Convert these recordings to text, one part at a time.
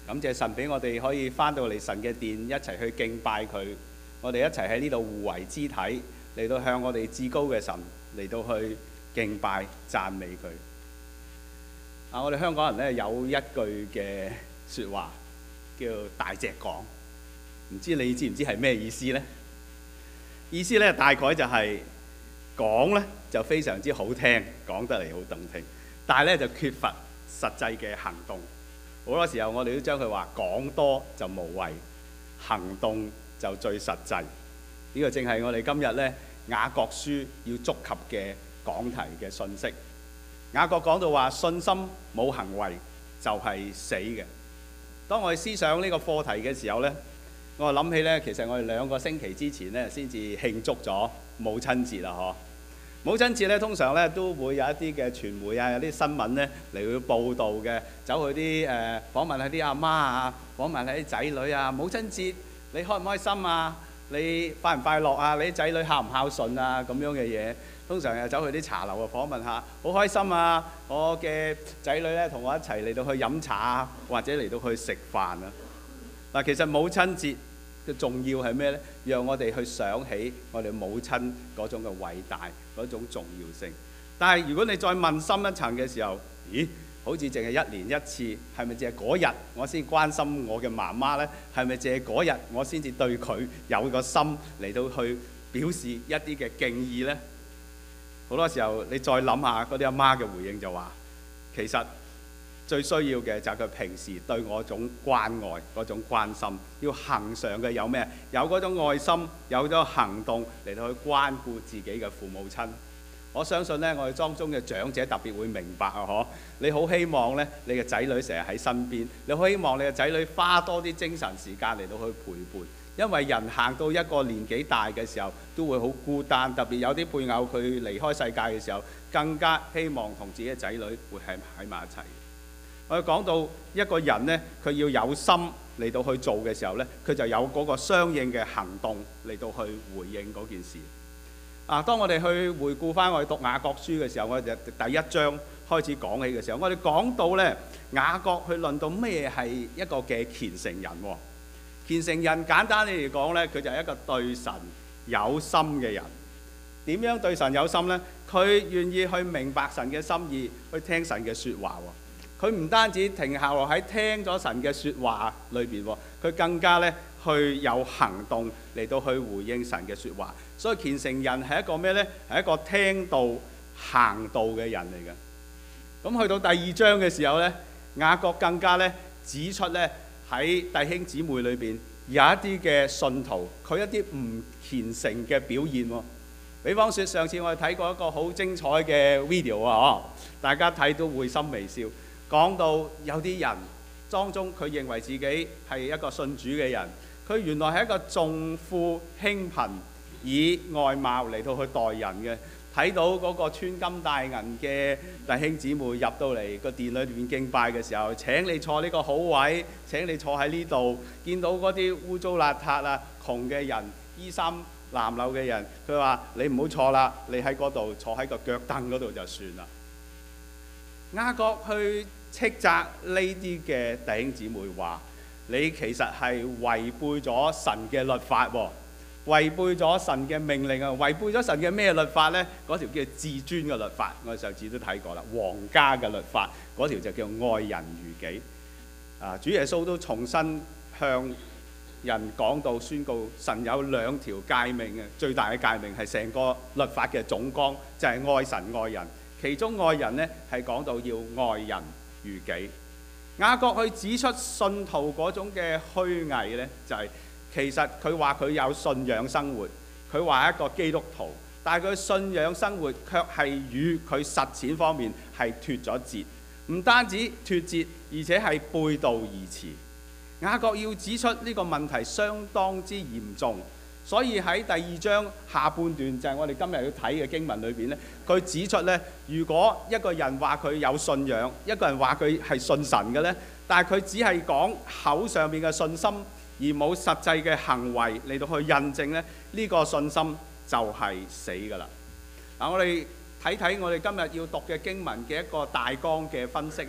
感謝神俾我哋可以翻到嚟神嘅殿，一齊去敬拜佢。我哋一齊喺呢度互為肢體，嚟到向我哋至高嘅神嚟到去敬拜讚美佢。我哋香港人咧有一句嘅説話叫大隻講，唔知你知唔知係咩意思呢？意思咧大概就係講咧就非常之好聽，講得嚟好動聽，但係咧就缺乏實際嘅行動。好多時候我哋都將佢話講多就無謂，行動就最實際。呢個正係我哋今日咧雅各書要觸及嘅講題嘅信息。雅各講到話信心冇行為就係死嘅。當我哋思想呢個課題嘅時候咧，我諗起咧，其實我哋2個星期之前咧先至慶祝咗母親節啦，嗬！母親節咧通常咧都會有一啲嘅傳媒啊，有啲新聞咧嚟去報導嘅，走去啲訪問下啲阿媽啊，訪問下啲仔女啊。母親節你開唔開心啊？你快唔快樂啊？你啲仔女孝唔孝順啊？咁樣嘅嘢，通常又走去啲茶樓啊訪問下，好開心啊！我嘅仔女咧同我一齊嚟到去飲茶啊，或者嚟到去食飯啊。嗱，其實母親節嘅重要係咩呢？讓我哋去想起我哋母親嗰種嘅偉大，嗰種重要性。但係如果你再問深一層嘅時候，咦？好似淨係1年1次，係咪淨係嗰日我先關心我嘅媽媽呢？係咪淨係嗰日我先至對佢有個心嚟到去表示一啲嘅敬意呢？好多時候你再諗下嗰啲阿媽嘅回應就話，其實最需要嘅就係佢平時對我種關愛、嗰種關心，要恆常嘅有咩？有嗰種愛心，有咗行動嚟到去關顧自己嘅父母親。我相信咧，我哋當中嘅長者特別會明白啊！嗬，你好希望咧，你嘅仔女成日喺身邊，你好希望你嘅仔女花多啲精神時間嚟到去陪伴，因為人行到一個年紀大嘅時候，都會好孤單，特別有啲配偶佢離開世界嘅時候，更加希望同自己嘅仔女會喺埋一齊。我哋講到一個人呢，佢要有心嚟到去做嘅時候呢，佢就有嗰個相應嘅行動嚟到去回應嗰件事。當我哋去回顧翻我哋讀雅各書嘅時候，我哋第1章開始講起嘅時候，我哋講到呢，雅各去論到咩係一個嘅虔誠人。虔誠人簡單啲嚟講呢，佢就係一個對神有心嘅人。點樣對神有心呢？佢願意去明白神嘅心意，去聽神嘅説話。佢唔單止停下落喺聽咗神嘅説話裏邊，佢更加咧去有行動嚟到去回應神嘅説話。所以虔誠人係一個咩呢？係一個聽道行道嘅人嚟嘅。咁去到第2章嘅時候呢，雅各更加咧指出咧喺弟兄姊妹裏邊有一啲嘅信徒，佢一啲唔虔誠嘅表現。比方說，上次我哋睇過一個好精彩嘅 video 啊，大家睇到會心微笑。講到有啲人當中，佢認為自己係一個信主嘅人，佢原來係一個重富輕貧，以外貌嚟到去待人嘅。睇到嗰個穿金戴銀嘅弟兄姊妹入到嚟個殿裏面敬拜嘅時候，請你坐呢個好位，請你坐喺呢度。見到嗰啲污糟邋遢啊、窮嘅人、衣衫襤褸嘅人，佢話你唔好坐啦，你喺嗰度坐喺個腳凳嗰度就算啦。雅各去斥責呢啲嘅弟兄姊妹話：你其實係違背咗神嘅律法喎，違背咗神嘅命令啊！違背咗神嘅咩律法呢？嗰條叫至尊嘅律法，我哋上次都睇過啦。皇家嘅律法嗰條就叫愛人如己。主耶穌都重新向人講到宣告，神有2條誡命嘅，最大嘅誡命係成個律法嘅總綱，就係愛神愛人。其中愛人呢係講到要愛人如己。雅各去指出信徒嗰種嘅虛偽呢，就係其實佢話佢有信仰生活，佢話一個基督徒，但係佢信仰生活卻係與佢實踐方面係脫咗節，唔單止脫節，而且係背道而馳。雅各要指出呢個問題相當之嚴重。所以喺第2章下半段就係我哋今日要睇嘅經文裏邊呢，佢指出呢，如果一個人話佢有信仰，一個人話佢係信神嘅呢，但係佢只係講口上面嘅信心，而冇實際嘅行為嚟到去印證呢，呢個信心就係死㗎啦。我哋睇睇我哋今日要讀嘅經文嘅一個大綱嘅分析啊。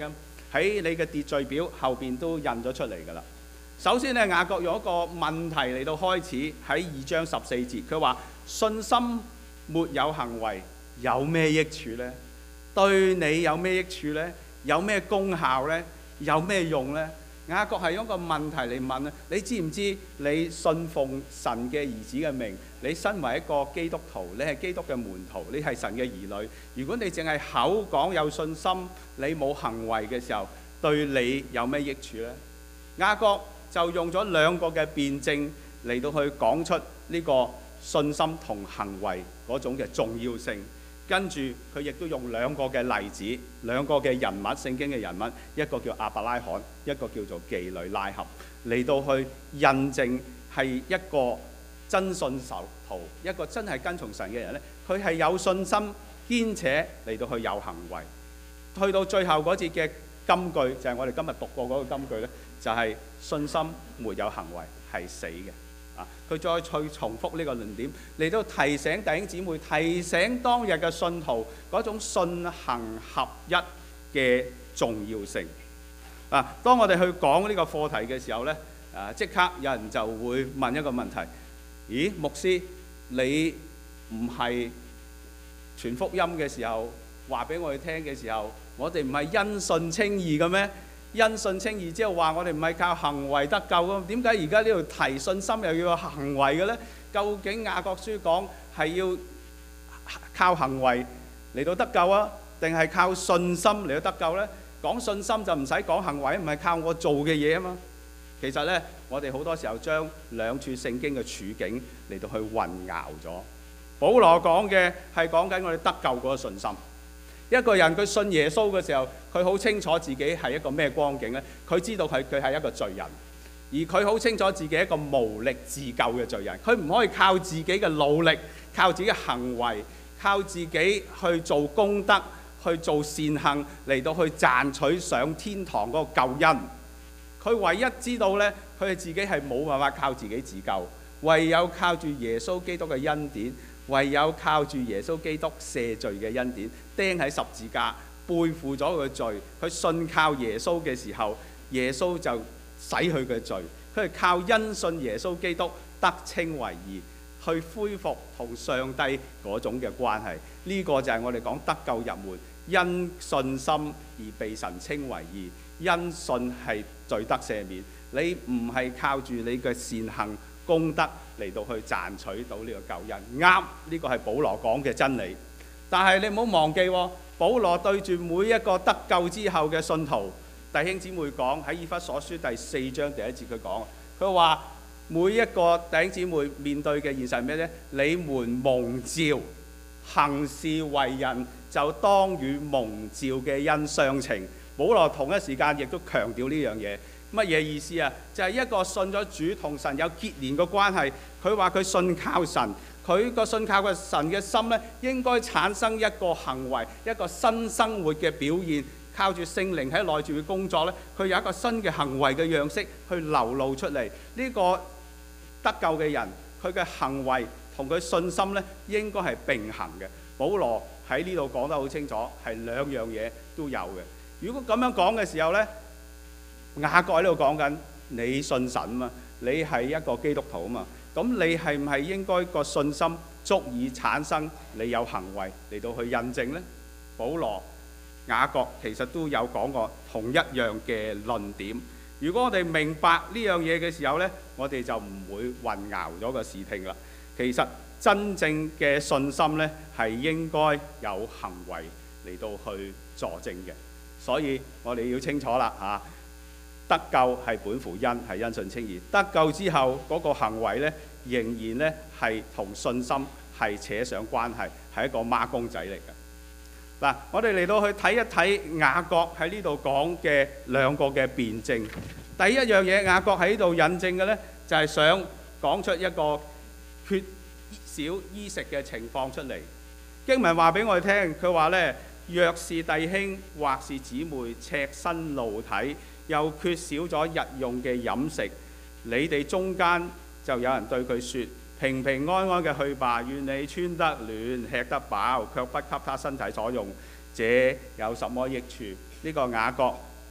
喺你嘅秩序表後邊都印咗出嚟㗎啦。首先咧，雅各用一個問題嚟到開始，喺2章14節，佢話信心沒有行為有咩益處呢？對你有咩益處呢？有咩功效呢？有咩用呢？雅各係用一個問題嚟問啊！你知唔知你信奉神嘅兒子嘅名？你身為一個基督徒，你係基督嘅門徒，你係神嘅兒女。如果你淨係口講有信心，你冇行為嘅時候，對你有咩益處呢？雅各就用咗2個嘅辯證嚟到去講出呢個信心同行為嗰種嘅重要性。跟住佢亦都用2個嘅例子，2個嘅人物，聖經嘅人物，一個叫亞伯拉罕，一個叫做妓女拉合，嚟到去印證係一個真信徒，一個真係跟從神嘅人呢，佢係有信心，兼且嚟到去有行為。去到最後嗰節嘅金句，就係我哋今日讀過嗰個金句呢，就係信心沒有行為係死嘅。佢再去重複呢個論點，嚟到提醒弟兄姊妹，提醒當日嘅信徒嗰種信行合一嘅重要性。當我哋去講呢個課題嘅時候呢，即刻有人就會問一個問題：咦，牧師，你唔係傳福音嘅時候話俾我哋聽嘅時候，我哋唔係因信稱義嘅咩？因信稱義之後話我哋唔係靠行為得救嘅，點解而家呢度提信心又要有行為嘅呢？究竟雅各書講係要靠行為嚟到得救啊，定係靠信心嚟到得救呢？講信心就唔使講行為，唔係靠我做嘅嘢啊嘛。其實呢，我哋好多時候將2處聖經嘅處境嚟到去混淆咗。保羅講嘅係講緊我哋得救嗰個信心。一個人佢信耶穌嘅時候，佢好清楚自己係一個咩光景呢？佢知道佢係一個罪人，而佢好清楚自己係一個無力自救嘅罪人。佢唔可以靠自己嘅努力，靠自己嘅行為，靠自己去做功德，去做善行嚟到去賺取上天堂嗰個救恩。佢唯一知道呢，佢係自己係冇辦法靠自己自救，唯有靠住耶穌基督嘅恩典。唯有靠住耶穌基督赦罪嘅恩典，釘喺十字架，背負咗佢嘅罪。佢信靠耶穌嘅時候，耶穌就洗佢嘅罪。佢係靠因信耶穌基督得稱為義，去恢復同上帝嗰種嘅關係。呢個就係我哋講得救入門，因信心而被神稱為義，因信係罪得赦免。你唔係靠住你嘅善行功德嚟到去賺取到呢個救恩，啱，呢個係保羅講嘅真理。但係你唔好忘記喎，保羅對住每一個得救之後嘅信徒弟兄姊妹講，喺以弗所書第4章第1節佢話每一個弟兄姊妹面對嘅現實係咩呢？你們蒙召行事為人，就當與蒙召嘅恩相稱。保羅同一時間亦都強調呢樣嘢。乜嘢意思啊？就係一個信咗主同神有結連嘅關係。佢話佢信靠神，佢個信靠嘅神嘅心呢，應該產生一個行為，一個新生活嘅表現。靠住聖靈喺內住嘅工作呢，佢有一個新嘅行為嘅樣式去流露出嚟。呢個得救嘅人，佢嘅行為同佢信心呢，應該係並行嘅。保羅喺呢度講得好清楚，係2樣嘢都有嘅。如果咁樣講嘅時候呢，雅各喺度講緊你信神啊嘛，你係一個基督徒啊嘛，咁你係唔係應該個信心足以產生你有行為嚟到去印證呢？保羅、雅各其實都有講過同一樣嘅論點。如果我哋明白呢樣嘢嘅時候呢，我哋就唔會混淆咗個視聽啦。其實真正嘅信心呢，係應該有行為嚟到去佐證嘅，所以我哋要清楚啦嚇。得救係本乎恩，係因信稱義。得救之後嗰個行為呢，仍然呢係同信心係扯上關係，係一個孖公仔嚟嘅。嗱，我哋嚟到去睇一睇雅各喺呢度講嘅2個嘅辯證。第一樣嘢，雅各喺呢度引證嘅呢，就係想講出一個缺少衣食嘅情況出嚟。經文話俾我哋聽，佢話呢：若是弟兄或是姊妹赤身露體，又缺少咗日用嘅飲食，你哋中間就有人對佢說：平平安安嘅去吧，願你穿得暖，吃得飽，卻不給他身體所用，這有什麼益處？呢個雅各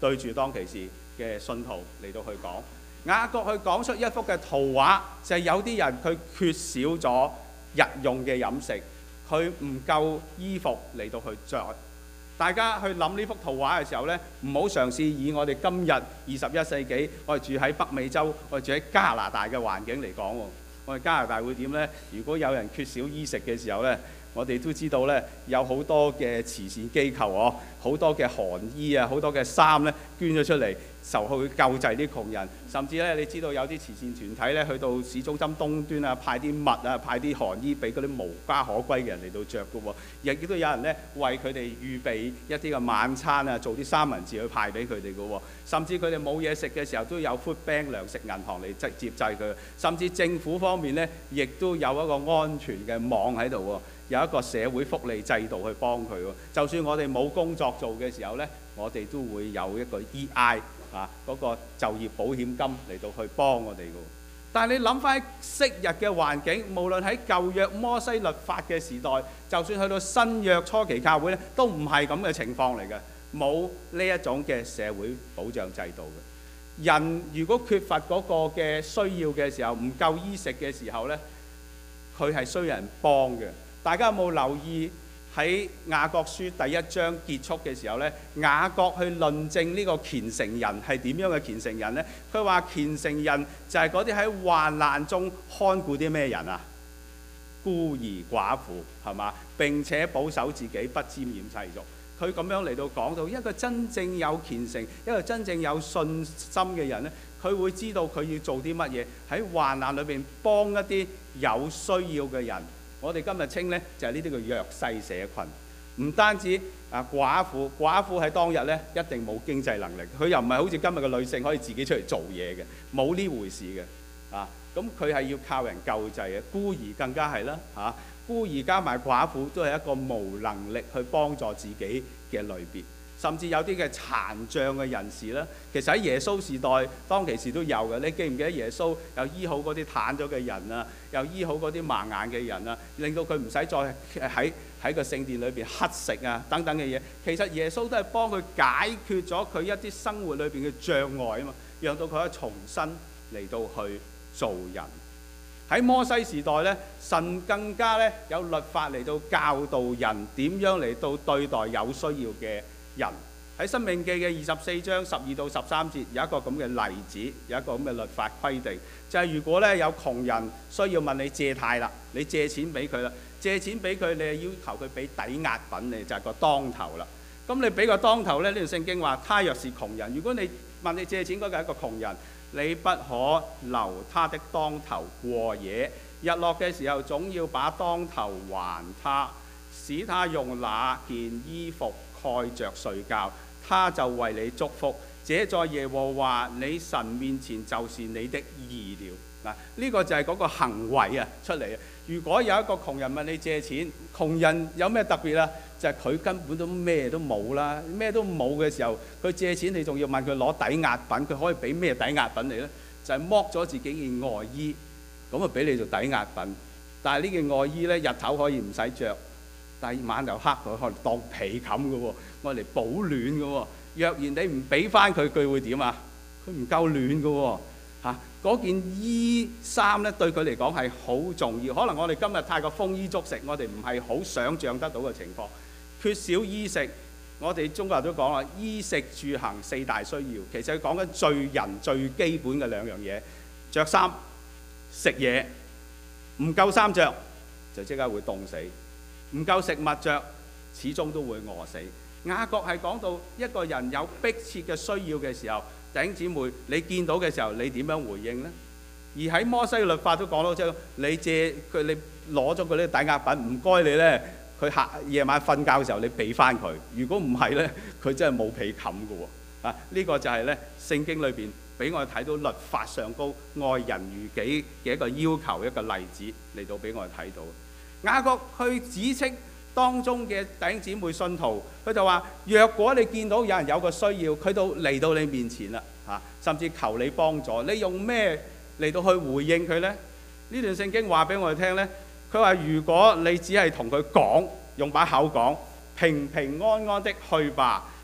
對住當其時嘅信徒嚟到去講。雅各去講出一幅嘅圖畫，就係有啲人佢缺少咗日用嘅飲食，佢唔夠衣服嚟到去着。大家去諗呢幅圖畫嘅時候呢，唔好嘗試以我哋今日21世紀，我哋住喺北美洲，我哋住喺加拿大嘅環境嚟講喎。我哋加拿大會點呢？如果有人缺少衣食嘅時候呢，我哋都知道呢，有好多嘅慈善機構好多嘅寒衣啊，好多嘅衫呢捐咗出嚟，就去救濟啲窮人。甚至呢，你知道有啲慈善團體呢，去到市中心東端啊，派啲襪啊，派啲寒衣俾嗰啲無家可歸嘅人嚟到着嘅喎。亦都有人呢，為佢哋預備一啲嘅晚餐啊，做啲三文治去派俾佢哋嘅喎。甚至佢哋冇嘢食嘅時候，都有 Food Bank 糧食銀行嚟直接濟佢。甚至政府方面呢，亦都有一個安全嘅網喺度喎。有一個社會福利制度去幫佢喎。就算我哋冇工作做嘅時候呢，我哋都會有一個 EI 嗰個就業保險金嚟到去幫我哋嘅。但係你諗翻喺昔日嘅環境，無論喺舊約摩西律法嘅時代，就算去到新約初期教會呢，都唔係咁嘅情況嚟嘅，冇呢一種嘅社會保障制度嘅。人如果缺乏嗰個嘅需要嘅時候，唔夠衣食嘅時候呢，佢係需要人幫嘅。大家有冇留意喺雅各書第1章結束嘅時候呢？雅各去論證呢個虔誠人係點樣嘅虔誠人呢？佢話虔誠人就係嗰啲喺患難中看顧啲咩人啊？孤兒寡婦係嘛？並且保守自己不沾染世俗。佢咁樣嚟到講到一個真正有虔誠、一個真正有信心嘅人呢，佢會知道佢要做啲乜嘢，喺患難裏邊幫一啲有需要嘅人。我哋今日稱呢，就係呢啲叫弱勢社群，唔單止寡婦喺當日呢一定冇經濟能力，佢又唔係好似今日嘅女性可以自己出嚟做嘢嘅，冇呢回事嘅咁佢係要靠人救濟嘅，孤兒更加係啦孤兒加埋寡婦都係一個無能力去幫助自己嘅類別。甚至有啲嘅殘障嘅人士啦，其實喺耶穌時代當其時都有嘅。你記唔記得耶穌又醫好嗰啲癱咗嘅人啊，又醫好嗰啲盲眼嘅人啊，令到佢唔使再喺個聖殿裏邊乞食啊等等嘅嘢。其實耶穌都係幫佢解決咗佢一啲生活裏邊嘅障礙啊嘛，讓到佢可以重新嚟到去做人。喺摩西時代呢，神更加呢有律法嚟到教導人點樣嚟到對待有需要嘅人。喺申命記嘅24章12到13節有一個咁嘅例子，有一個咁嘅律法規定，就係如果咧有窮人需要問你借貸啦，你借錢俾佢啦，借錢俾佢，你係要求佢俾抵押品，你就係個當頭啦。咁你俾個當頭咧，呢段聖經話，他若是窮人，如果你問你借錢嗰個係一個窮人，你不可留他的當頭過夜，日落嘅時候總要把當頭還他，使他用那件衣服蓋着睡覺，他就為你祝福。這在耶和華你神面前就是你的義了。嗱，呢個就係嗰個行為出嚟。如果有一個窮人問你借錢，窮人有咩特別啊？就係佢根本都咩都冇啦，咩都冇嘅時候，佢借錢你仲要問佢攞抵押品，佢可以俾咩抵押品你呢？就係剝咗自己件外衣，咁啊俾你做抵押品。但係呢件外衣呢，日頭可以唔使着，第二晚就黑佢，可能當被冚嘅喎，我嚟保暖嘅喎。若然你唔俾翻佢，佢會點啊？佢唔夠暖嘅喎。嗰件衣衫咧對佢嚟講係好重要。可能我哋今日太過豐衣足食，我哋唔係好想像得到嘅情況。缺少衣食，我哋中國人都講啦，衣食住行四大需要。其實佢講緊最人最基本嘅兩樣嘢，着衫、食嘢。唔夠衫着就即刻會凍死，唔夠食物着始終都會餓死。雅各係講到一個人有迫切嘅需要嘅時候，弟兄姊妹，你見到嘅時候，你點樣回應呢？而喺摩西律法都講到，即係你借佢，你攞咗佢啲抵押品，唔該你呢，佢夜晚瞓覺嘅時候，你俾翻佢。如果唔係呢，佢真係冇被冚嘅喎。呢個就係呢聖經裏邊俾我哋睇到律法上高愛人如己嘅一個要求，一個例子嚟到俾我哋睇到。雅各去指斥當中嘅弟兄姊妹信徒，佢就話：若果你見到有人有個需要，佢都嚟到你面前啦，甚至求你幫助，你用咩嚟到去回應佢呢？呢段聖經話俾我哋聽呢，佢話：如果你只係同佢講，用把口講，平平安安的去吧，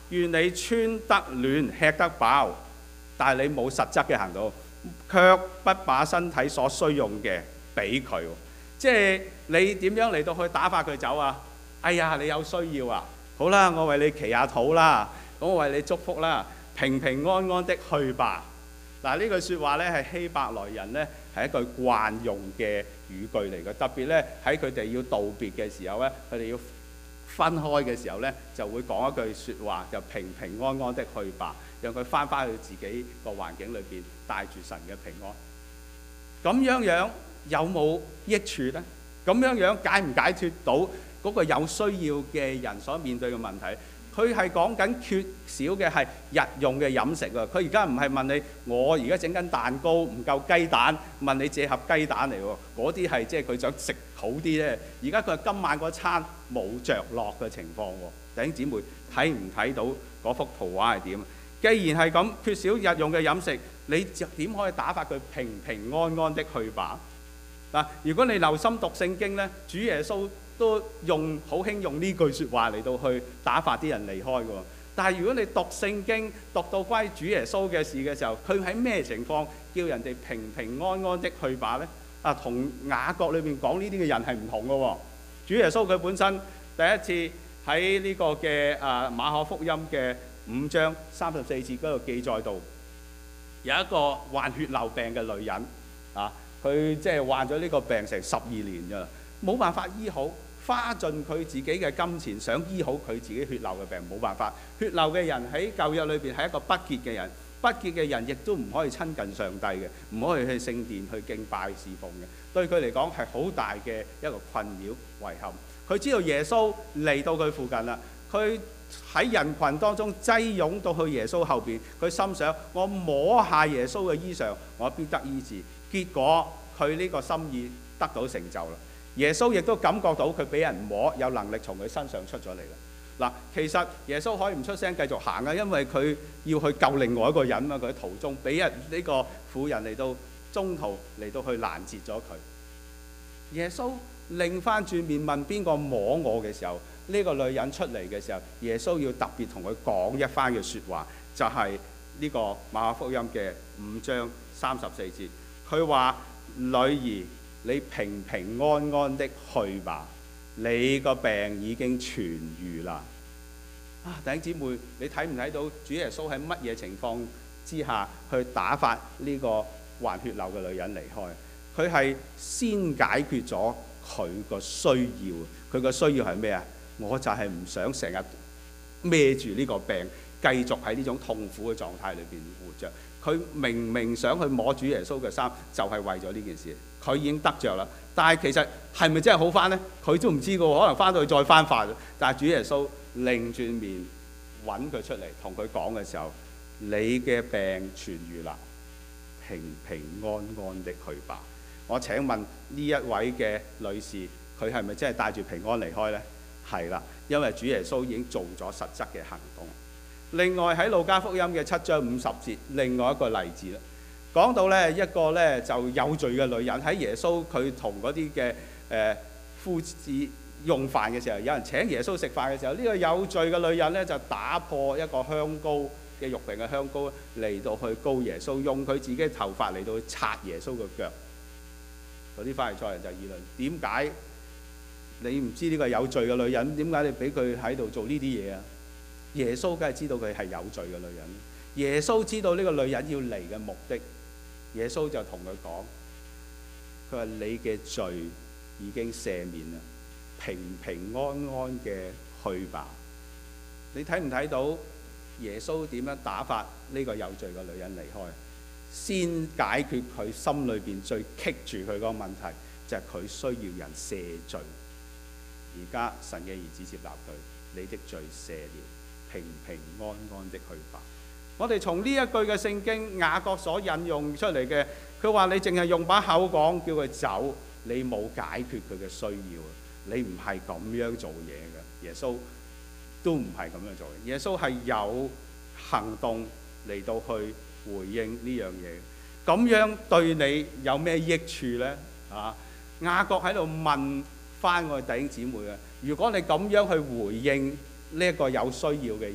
願你穿得暖，吃得飽，但係你冇實質嘅行動，卻不把身體所需用嘅俾佢。即係你點樣嚟到去打發佢走啊？哎呀，你有需要啊？好啦，我為你祈下禱啦，咁我為你祝福啦，平平安安的去吧。嗱，呢句説話咧係希伯來人咧係一句慣用嘅語句嚟嘅，特別咧喺佢哋要道別嘅時候咧，佢哋要分開嘅時候咧，就會講一句説話，就平平安安的去吧，讓佢翻返去自己個環境裏邊，帶住神嘅平安。咁樣樣有冇益處呢？咁樣樣解唔解脫到嗰個有需要嘅人所面對嘅問題？佢係講緊缺少嘅係日用嘅飲食啊！佢而家唔係問你，我而家整緊蛋糕唔夠雞蛋，問你借盒雞蛋嚟喎。嗰啲係即係佢想食好啲咧。而家佢係今晚嗰餐冇着落嘅情況喎。弟兄姊妹睇唔睇到嗰幅圖畫係點？既然係咁缺少日用嘅飲食，你點可以打發佢平平安安的去吧？嗱，如果你留心讀聖經咧，主耶穌都好興用呢句説話嚟到去打發啲人離開嘅喎。但係如果你讀聖經讀到關於主耶穌嘅事嘅時候，佢喺咩情況叫人哋平平安安的去吧呢？同雅各裏邊講呢啲嘅人係唔同嘅喎。主耶穌佢本身第一次喺呢個嘅馬可福音嘅5章34節嗰度記載到，有一個患血漏病嘅女人佢即係患咗呢個病成12年㗎啦，冇辦法醫好。花盡佢自己嘅金錢想醫好佢自己血漏嘅病，冇辦法。血漏嘅人喺舊約裏邊係一個不潔嘅人，不潔嘅人亦都唔可以親近上帝嘅，唔可以去聖殿去敬拜侍奉嘅。對佢嚟講係好大嘅一個困擾遺憾。佢知道耶穌嚟到佢附近啦，佢喺人群當中擠擁到去耶穌後邊，佢心想：我摸下耶穌嘅衣裳，我必得醫治。結果佢呢個心意得到成就啦。耶穌亦都感覺到佢俾人摸，有能力從佢身上出咗嚟啦。嗱，其實耶穌可以唔出聲繼續行啊，因為佢要去救另外一個人啊。佢喺途中俾人呢個婦人嚟到中途嚟到去攔截咗佢。耶穌擰翻轉面問邊個摸我嘅時候，呢個女人出嚟嘅時候，耶穌要特別同佢講一番嘅説話，就係呢個馬可福音嘅5章34節。佢話：女兒，你平平安安的去吧，你個病已經痊癒啦。弟兄姊妹，你睇唔睇到主耶穌喺乜嘢情況之下去打發呢個患血漏嘅女人離開？佢係先解決咗佢個需要。佢個需要係咩啊？我就係唔想成日孭住呢個病，繼續喺呢種痛苦嘅狀態裏邊活着。佢明明想去摸主耶穌嘅衫，就係為咗呢件事。佢已經得着啦，但係其實係咪真係好翻呢？佢都唔知㗎，可能翻到去再翻發。但係主耶穌擰轉面揾佢出嚟，同佢講嘅時候：你嘅病痊癒啦，平平安安的去吧。我請問呢一位嘅女士，佢係咪真係帶住平安離開呢？係啦，因為主耶穌已經做咗實質嘅行動。另外喺路加福音嘅7章50節，另外一個例子啦。講到咧一個咧就有罪嘅女人喺耶穌佢同嗰啲嘅夫子用飯嘅時候，有人請耶穌食飯嘅時候，呢個有罪嘅女人咧就打破一個香膏嘅玉瓶嘅香膏嚟到去膏耶穌，用佢自己嘅頭髮嚟到去擦耶穌嘅腳。嗰啲法利賽人就議論：點解你唔知呢個有罪嘅女人？點解你俾佢喺度做呢啲嘢啊？耶穌梗係知道佢係有罪嘅女人。耶穌知道呢個女人要嚟嘅目的。耶穌就同佢講：佢話你嘅罪已經赦免啦，平平安安嘅去吧。你睇唔睇到耶穌點樣打發呢個有罪嘅女人離開？先解決佢心裏邊最棘住佢嗰個問題，就係佢需要人赦罪。而家神嘅兒子接納佢，你的罪赦了，平平安安的去吧。我哋從呢一句嘅聖經雅各所引用出嚟嘅，佢話你淨係用把口講叫佢走，你冇解決佢嘅需要，你唔係咁樣做嘢嘅。耶穌都唔係咁樣做嘅，耶穌係有行動嚟到去回應呢樣嘢。咁樣對你有咩益處呢？雅各喺度問翻我哋弟兄姊妹啊，如果你咁樣去回應呢一個有需要嘅人，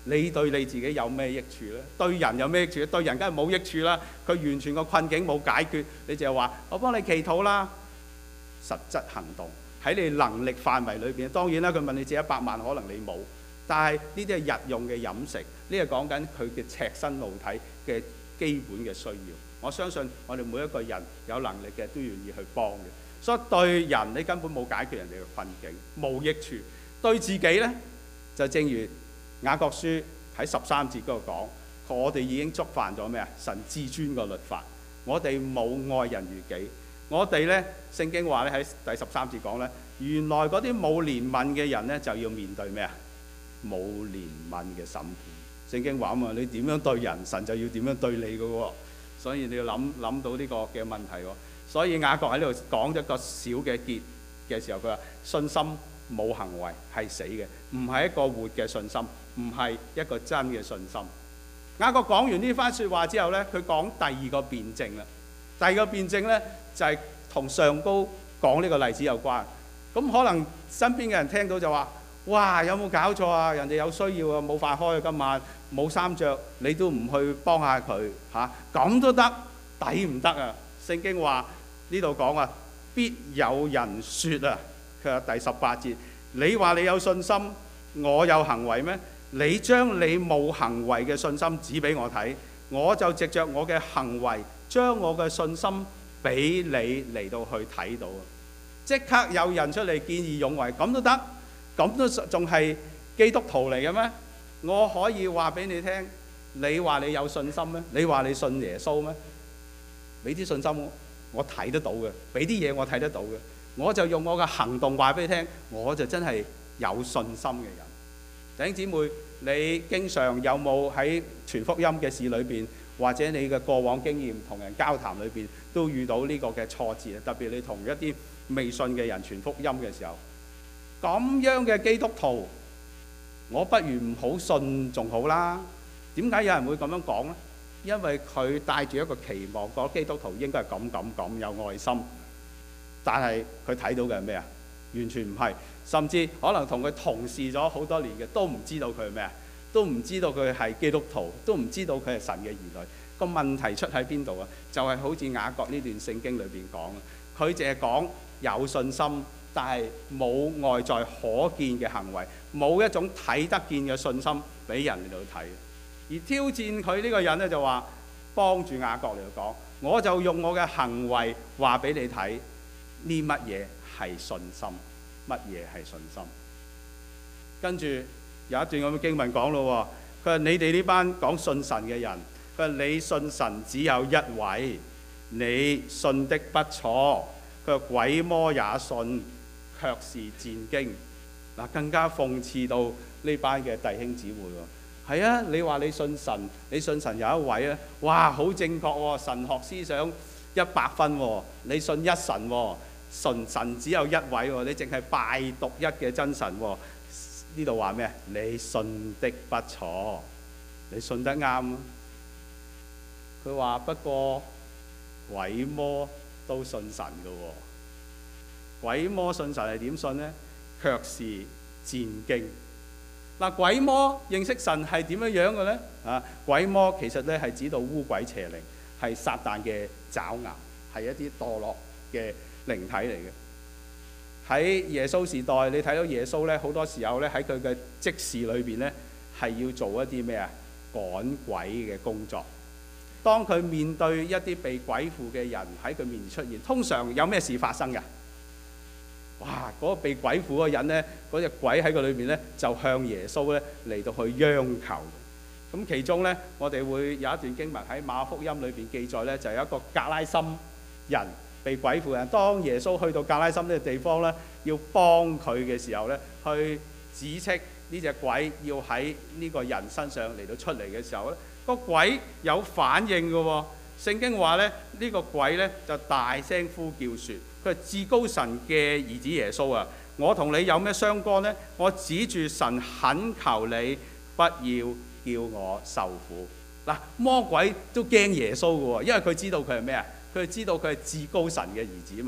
你對你自己有咩益處呢？對人有咩益處呢？對人梗係冇益處啦。佢完全個困境冇解決，你就係話我幫你祈禱啦。實質行動喺你能力範圍裏邊，當然啦，佢問你借100萬，可能你冇，但係呢啲係日用嘅飲食，呢係講緊佢嘅赤身露體嘅基本嘅需要。我相信我哋每一個人有能力嘅都願意去幫嘅。所以對人你根本冇解決人哋嘅困境，冇益處。對自己呢，就正如雅各書喺13節嗰度講，我哋已經觸犯咗咩啊？神至尊個律法，我哋冇愛人如己。我哋呢，聖經話咧喺第13節講呢，原來嗰啲冇憐憫嘅人呢，就要面對咩啊？冇憐憫嘅審判。聖經話啊嘛，你點樣對人，神就要點樣對你噶喎。所以你要諗到呢個嘅問題喎。所以雅各喺呢度講咗個小嘅結嘅時候，佢話信心冇行為係死嘅，唔係一個活嘅信心，唔係一個真嘅信心。雅各講完呢番説話之後呢，佢講第二個辯證啦。第二個辯證呢，就係同上高講呢個例子有關。咁可能身邊嘅人聽到就話：哇，有冇搞錯啊？人哋有需要啊，冇飯開啊，今晚冇衫着，你都唔去幫下佢嚇？咁都得，抵唔得啊？聖經話呢度講啊，必有人説啊，佢話第18節，你話你有信心，我有行為咩？你將你冇行為嘅信心指俾我睇，我就藉着我嘅行為將我嘅信心俾你嚟到去睇到啊！即刻有人出嚟見義勇為，咁都得，咁都仲係基督徒嚟嘅咩？我可以話俾你聽，你話你有信心咩？你話你信耶穌咩？俾啲信心我睇得到嘅，俾啲嘢我睇得到嘅，我就用我嘅行動話俾你聽，我就真係有信心嘅人。弟兄姊妹，你經常有冇喺傳福音嘅事裏邊，或者你嘅過往經驗同人交談裏邊，都遇到呢個嘅挫折？特別你同一啲未信嘅人傳福音嘅時候，咁樣嘅基督徒，我不如唔好信仲好啦。點解有人會咁樣講呢？因為佢帶住一個期望，覺得基督徒應該係咁有愛心，但係佢睇到嘅係咩啊？完全唔係，甚至可能同佢同事咗好多年嘅都唔知道佢係咩啊？都唔知道佢係基督徒，都唔知道佢係神嘅兒女。個問題出喺邊度啊？就係好似雅各呢段聖經裏邊講，佢淨係講有信心，但係冇外在可見嘅行為，冇一種睇得見嘅信心俾人嚟到睇。而挑戰佢呢個人咧就話，幫住雅各嚟到講，我就用我嘅行為話俾你睇，呢乜嘢係信心，乜嘢係信心。跟住有一段咁嘅經文講咯，佢話你哋呢班講信神嘅人，佢話你信神只有一位，你信的不錯。佢話鬼魔也信，卻是戰驚。嗱，更加諷刺到呢班嘅弟兄姊妹喎。係啊，你話你信神，你信神有一位啊，哇，好正確喎，神學思想100分喎，你信一神喎，神只有一位喎，你淨係拜獨一嘅真神喎。呢度話咩？你信的不錯，你信得啱啊。佢話不過鬼魔都信神㗎喎，鬼魔信神係點信呢？卻是戰驚。嗱，鬼魔認識神係點樣嘅呢？鬼魔其實咧係指到污鬼邪靈，係撒旦嘅爪牙，係一啲墮落嘅靈體嚟嘅。喺耶穌時代，你睇到耶穌咧好多時候咧喺佢嘅職事裏邊咧係要做一啲咩啊？趕鬼嘅工作。當佢面對一啲被鬼附嘅人喺佢面前出現，通常有咩事發生㗎？哇！嗰個被鬼附嗰個人呢，嗰隻鬼喺佢裏邊呢，就向耶穌呢嚟到去央求。咁其中呢，我哋會有一段經文喺馬可福音裏邊記載呢，就有一個格拉森人被鬼附人。當耶穌去到格拉森呢個地方呢，要幫佢嘅時候呢，去指斥呢隻鬼要喺呢個人身上嚟到出嚟嘅時候呢，個鬼有反應嘅喎。聖經話呢，呢個鬼呢就大聲呼叫説：佢係至高神嘅兒子耶穌啊！我同你有咩相干呢？我指住神懇求你，不要叫我受苦。嗱，魔鬼都驚耶穌嘅喎，因為佢知道佢係咩啊？佢知道佢係至高神嘅兒子啊嘛。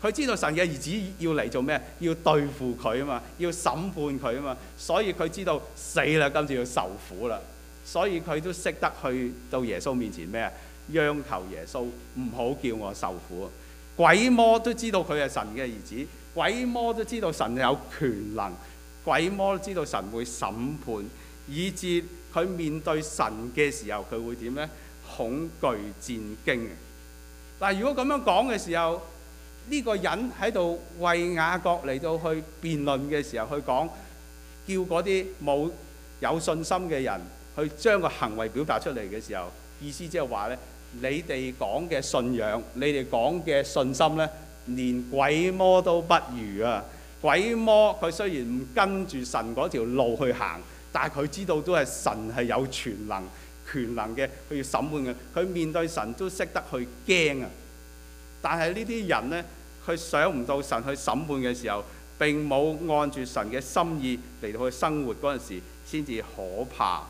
佢知道神嘅兒子要嚟做咩？要對付佢啊嘛，要審判佢啊嘛，所以佢知道死啦，今次要受苦啦，所以佢都識得去到耶穌面前咩啊？央求耶穌唔好叫我受苦。鬼魔都知道佢係神嘅兒子，鬼魔都知道神有權能，鬼魔都知道神會審判，以致佢面對神嘅時候，佢會點呢？恐懼戰驚。但係如果咁樣講嘅時候，呢個人喺度為雅各嚟到去辯論嘅時候，去講叫嗰啲冇有信心嘅人去將個行為表達出嚟嘅時候，意思即係話呢，你哋講嘅信仰，你哋講嘅信心呢，連鬼魔都不如啊！鬼魔佢雖然唔跟住神嗰條路去行，但係佢知道都係神係有全能、權能嘅，佢要審判嘅。佢面對神都識得去驚啊！但係呢啲人呢，佢想唔到神去審判嘅時候，並冇按住神嘅心意嚟到去生活嗰陣時，先至可怕。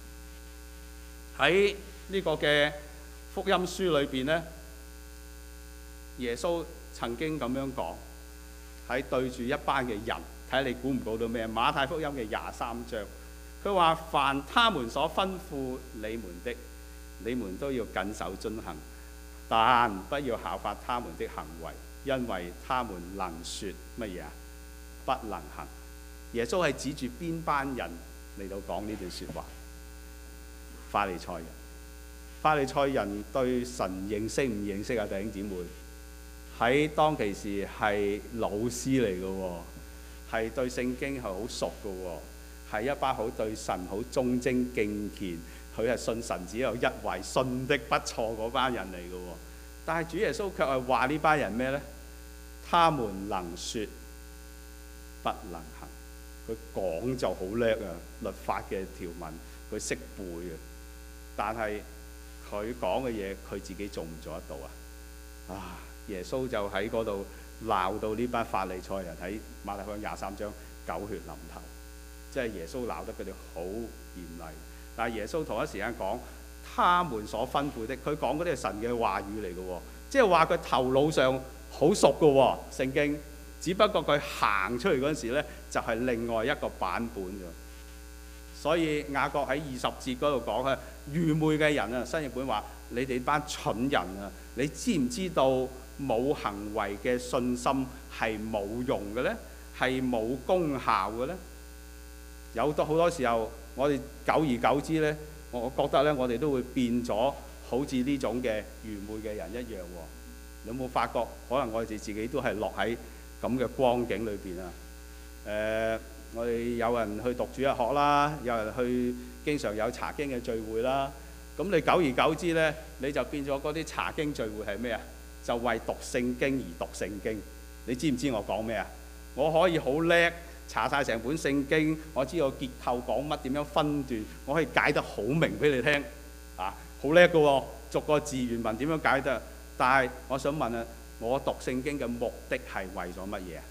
喺呢個嘅福音書裏邊呢，耶穌曾經咁樣講，喺對住一班嘅人，睇你估唔估到咩？馬太福音嘅23章，佢話：凡他們所吩咐你們的，你們都要謹守遵行，但不要效法他們的行為，因為他們能說乜嘢啊？不能行。耶穌係指住邊班人嚟到講呢段説話？法利賽人。法利賽人對神認識唔認識啊？弟兄姊妹，喺當其時係老師嚟嘅喎，係對聖經係好熟嘅喎，係一班好對神好忠貞敬虔，佢係信神只有一位，信的不錯嗰班人嚟嘅喎。但係主耶穌卻係話呢班人咩呢？他們能説不能行。佢講就好叻啊，律法嘅條文佢識背啊，但係佢講嘅嘢佢自己做唔做得到啊？耶穌就喺嗰度鬧到呢班法利賽人，喺馬太福音23章狗血淋頭，即係耶穌鬧得佢哋好嚴厲。但係耶穌同一時間講他們所吩咐的，佢講嗰啲係神嘅話語嚟嘅喎，即係話佢頭腦上好熟嘅喎聖經，只不過佢行出嚟嗰陣時咧就係另外一個版本啫。所以雅各喺20節嗰度講啊，愚昧嘅人啊，新譯本話：你哋班蠢人啊，你知唔知道冇行為嘅信心係冇用嘅呢？係冇功效嘅呢？有好多時候，我哋久而久之呢，我覺得呢，我哋都會變咗好似呢種嘅愚昧嘅人一樣喎。你有冇發覺？可能我哋自己都係落喺咁嘅光景裏邊啊！我哋有人去讀主日學啦，有人去經常有查經嘅聚會啦。咁你久而久之呢，你就變咗嗰啲查經聚會係咩啊？就為讀聖經而讀聖經。你知唔知我講咩啊？我可以好叻，查晒成本聖經，我知道結構講乜，點樣分段，我可以解得好明俾你聽啊！好叻㗎喎，逐個字原文點樣解得？但係我想問啊，我讀聖經嘅目的係為咗乜嘢啊？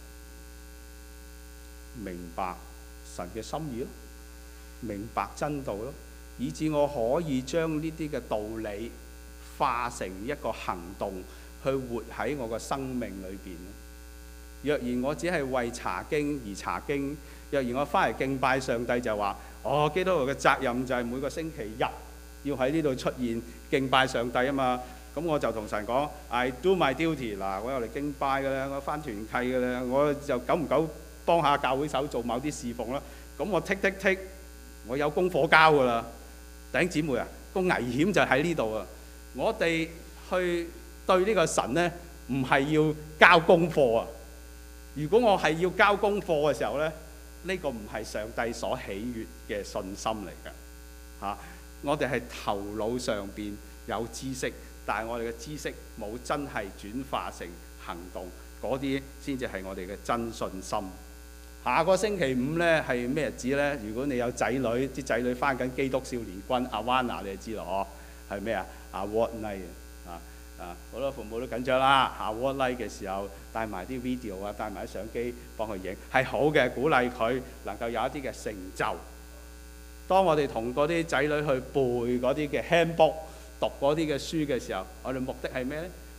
明白神嘅心意咯，明白真道咯，以致我可以將呢啲嘅道理化成一個行動，去活喺我個生命裏邊。若然我只係為查經而查經，若然我翻嚟敬拜上帝就話，基督徒嘅責任就係每個星期日要喺呢度出現敬拜上帝啊嘛。咁我就同神講 I do my duty 嗱，我又嚟敬拜嘅啦，我翻團契嘅啦，我就久唔久幫下教會手做某啲侍奉啦。咁我剔，我有功課交噶啦。弟兄姊妹啊，個危險就喺呢度啊！我哋去對呢個神呢，唔係要交功課啊！如果我係要交功課嘅時候呢，呢個唔係上帝所喜悅嘅信心嚟㗎嚇。我哋係頭腦上邊有知識，但係我哋嘅知識冇真係轉化成行動，嗰啲先至係我哋嘅真信心。下個星期五呢係咩日子呢？如果你有仔女，啲仔女翻緊基督少年軍阿灣娜，你就知咯嗬，係咩啊？Award night 好多父母都緊張啦。Award night嘅時候帶埋啲 video 啊，帶埋啲相機幫佢影，係好嘅，鼓勵佢能夠有一啲嘅成就。當我哋同嗰啲仔女去背嗰啲嘅 handbook，讀嗰啲嘅書嘅時候，我哋目的係咩呢？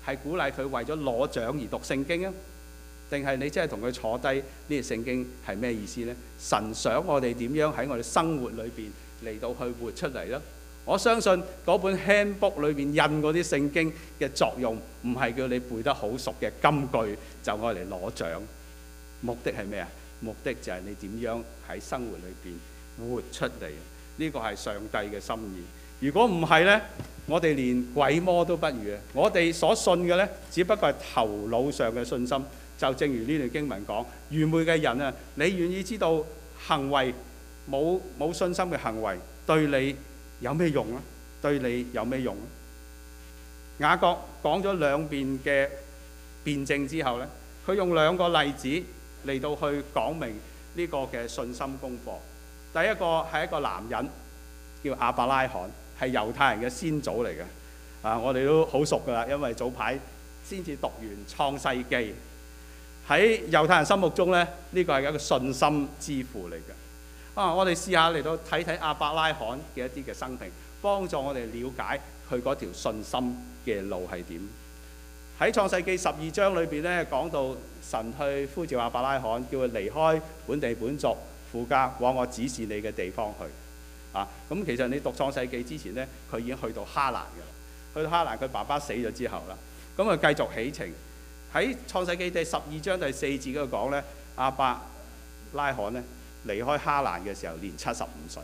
係鼓勵佢為咗攞獎而讀聖經啊？定係你真係同佢坐低呢個聖經係咩意思呢？神想我哋點樣喺我哋生活裏邊嚟到去活出嚟呢？我相信嗰本 handbook 裏邊印嗰啲聖經嘅作用，唔係叫你背得好熟嘅金句就愛嚟攞獎。目的係咩啊？目的就係你點樣喺生活裏邊活出嚟。呢個係上帝嘅心意。如果唔係呢，我哋連鬼魔都不如啊！我哋所信嘅呢，只不過係頭腦上嘅信心。就正如呢段經文講，愚昧嘅人啊，你願意知道行為冇信心嘅行為對你有咩用啊？對你有咩用啊？雅各講咗兩邊嘅辯證之後呢，佢用兩個例子嚟到去講明呢個嘅信心功課。第一個係一個男人叫亞伯拉罕，係猶太人嘅先祖嚟嘅。我哋都好熟噶啦，因為早排先至讀完創世記。喺猶太人心目中咧，呢個係一個信心之父嚟嘅。我哋試下嚟到睇睇亞伯拉罕嘅一啲嘅生平，幫助我哋了解佢嗰條信心嘅路係點。喺創世記12章裏邊咧，講到神去呼召亞伯拉罕，叫佢離開本地本族父家，往我指示你嘅地方去。咁其實你讀創世記之前咧，佢已經去到哈蘭嘅啦。去到哈蘭，佢爸爸死咗之後啦，咁佢繼續起程。喺創世記第12章第4節嗰度講咧，亞伯拉罕咧離開哈蘭嘅時候年75歲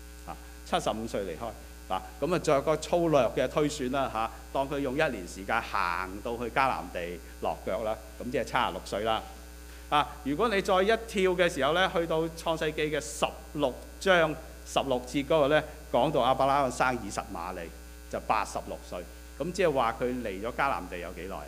，75歲離開。咁啊，再有個粗略嘅推算啦，當佢用1年時間行到去迦南地落腳啦，咁即係76歲啦。如果你再一跳嘅時候咧，去到創世記嘅16章16節嗰個咧，講到亞伯拉罕生以實瑪利就86歲，咁即係話佢嚟咗迦南地有幾耐啊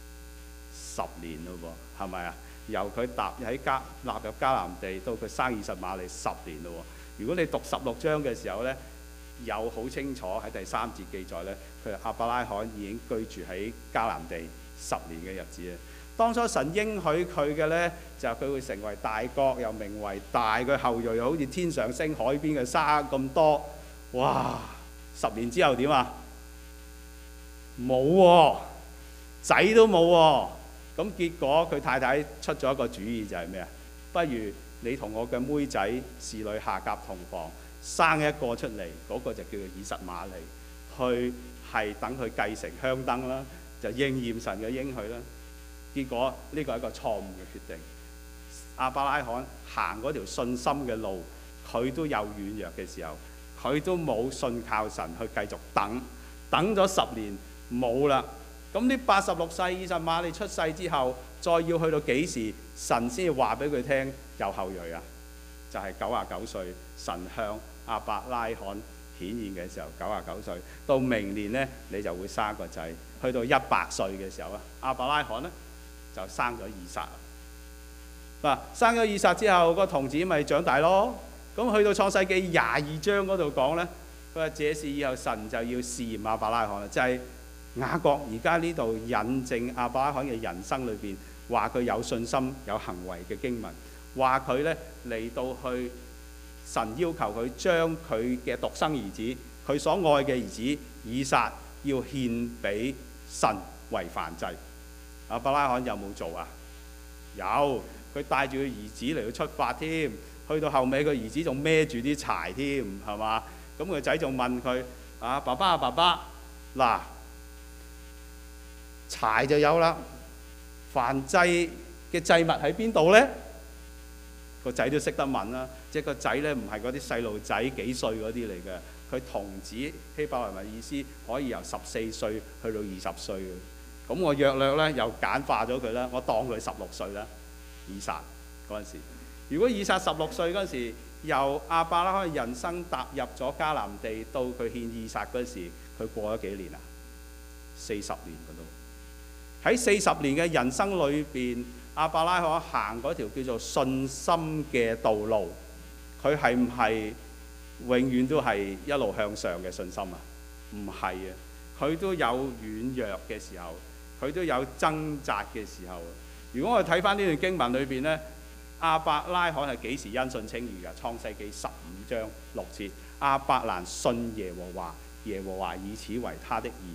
？10年咯喎，係咪啊？由佢納入迦南地到佢生以實瑪利10年咯喎。如果你讀16章嘅時候咧，有好清楚喺第3節記載咧，佢亞伯拉罕已經居住喺迦南地10年嘅日子啊。當初神應許佢嘅咧，就係佢會成為大國，又名為大，佢後裔又好似天上星、海邊嘅沙咁多。哇！10年之後點啊？冇喎，仔都冇喎。咁結果佢太太出咗一個主意，就係咩啊？不如你同我嘅妹仔侍女夏甲同房，生一個出嚟，嗰個就叫做以實瑪利，去係等佢繼承香燈啦，就應驗神嘅應許啦。結果呢個係一個錯誤嘅決定。亞伯拉罕行嗰條信心嘅路，佢都有軟弱嘅時候，佢都冇信靠神去繼續等咗10年冇啦。咁呢86世以實瑪利出世之後，再要去到幾時神先至話俾佢聽有後裔啊？就係99歲，神向亞伯拉罕顯現嘅時候，99歲，到明年呢，你就會生個仔。去到100歲嘅時候啊，亞伯拉罕呢就生咗以撒啦。生咗以撒之後，個童子咪長大咯。咁去到創世記22章嗰度講呢，佢話這事以後神就要試驗亞伯拉罕啦，就係雅各而家呢度引證亞伯拉罕嘅人生裏邊，話佢有信心有行為嘅經文，話佢呢嚟到去神要求佢將佢嘅獨生兒子，佢所愛嘅兒子以撒要獻俾神為燔祭。亞伯拉罕有冇做啊？有，佢帶住佢兒子嚟到出發添，去到後尾個兒子仲孭住啲柴添，係嘛？咁個仔仲問佢：爸爸啊，爸爸，嗱，柴就有啦，燔祭嘅祭物喺邊度呢？個仔都識得問啦，即係個仔呢唔係嗰啲細路仔幾歲嗰啲嚟嘅，佢童子希伯來文意思可以由14歲去到20歲嘅。咁我約略呢又簡化咗佢啦，我當佢16歲啦。以撒嗰陣時，如果以撒16歲嗰陣時，由亞伯拉罕人生踏入咗迦南地到佢獻以撒嗰陣時，佢過咗幾年啊？40年嗰度。喺40年嘅人生裏邊，亞伯拉罕行嗰條叫做信心嘅道路，佢係唔係永遠都係一路向上嘅信心啊？唔係啊，佢都有軟弱嘅時候，佢都有掙扎嘅時候。如果我哋睇翻呢段經文裏邊呢，亞伯拉罕係幾時因信稱義㗎？創世記15章6節，亞伯蘭信耶和華，耶和華以此為他的義。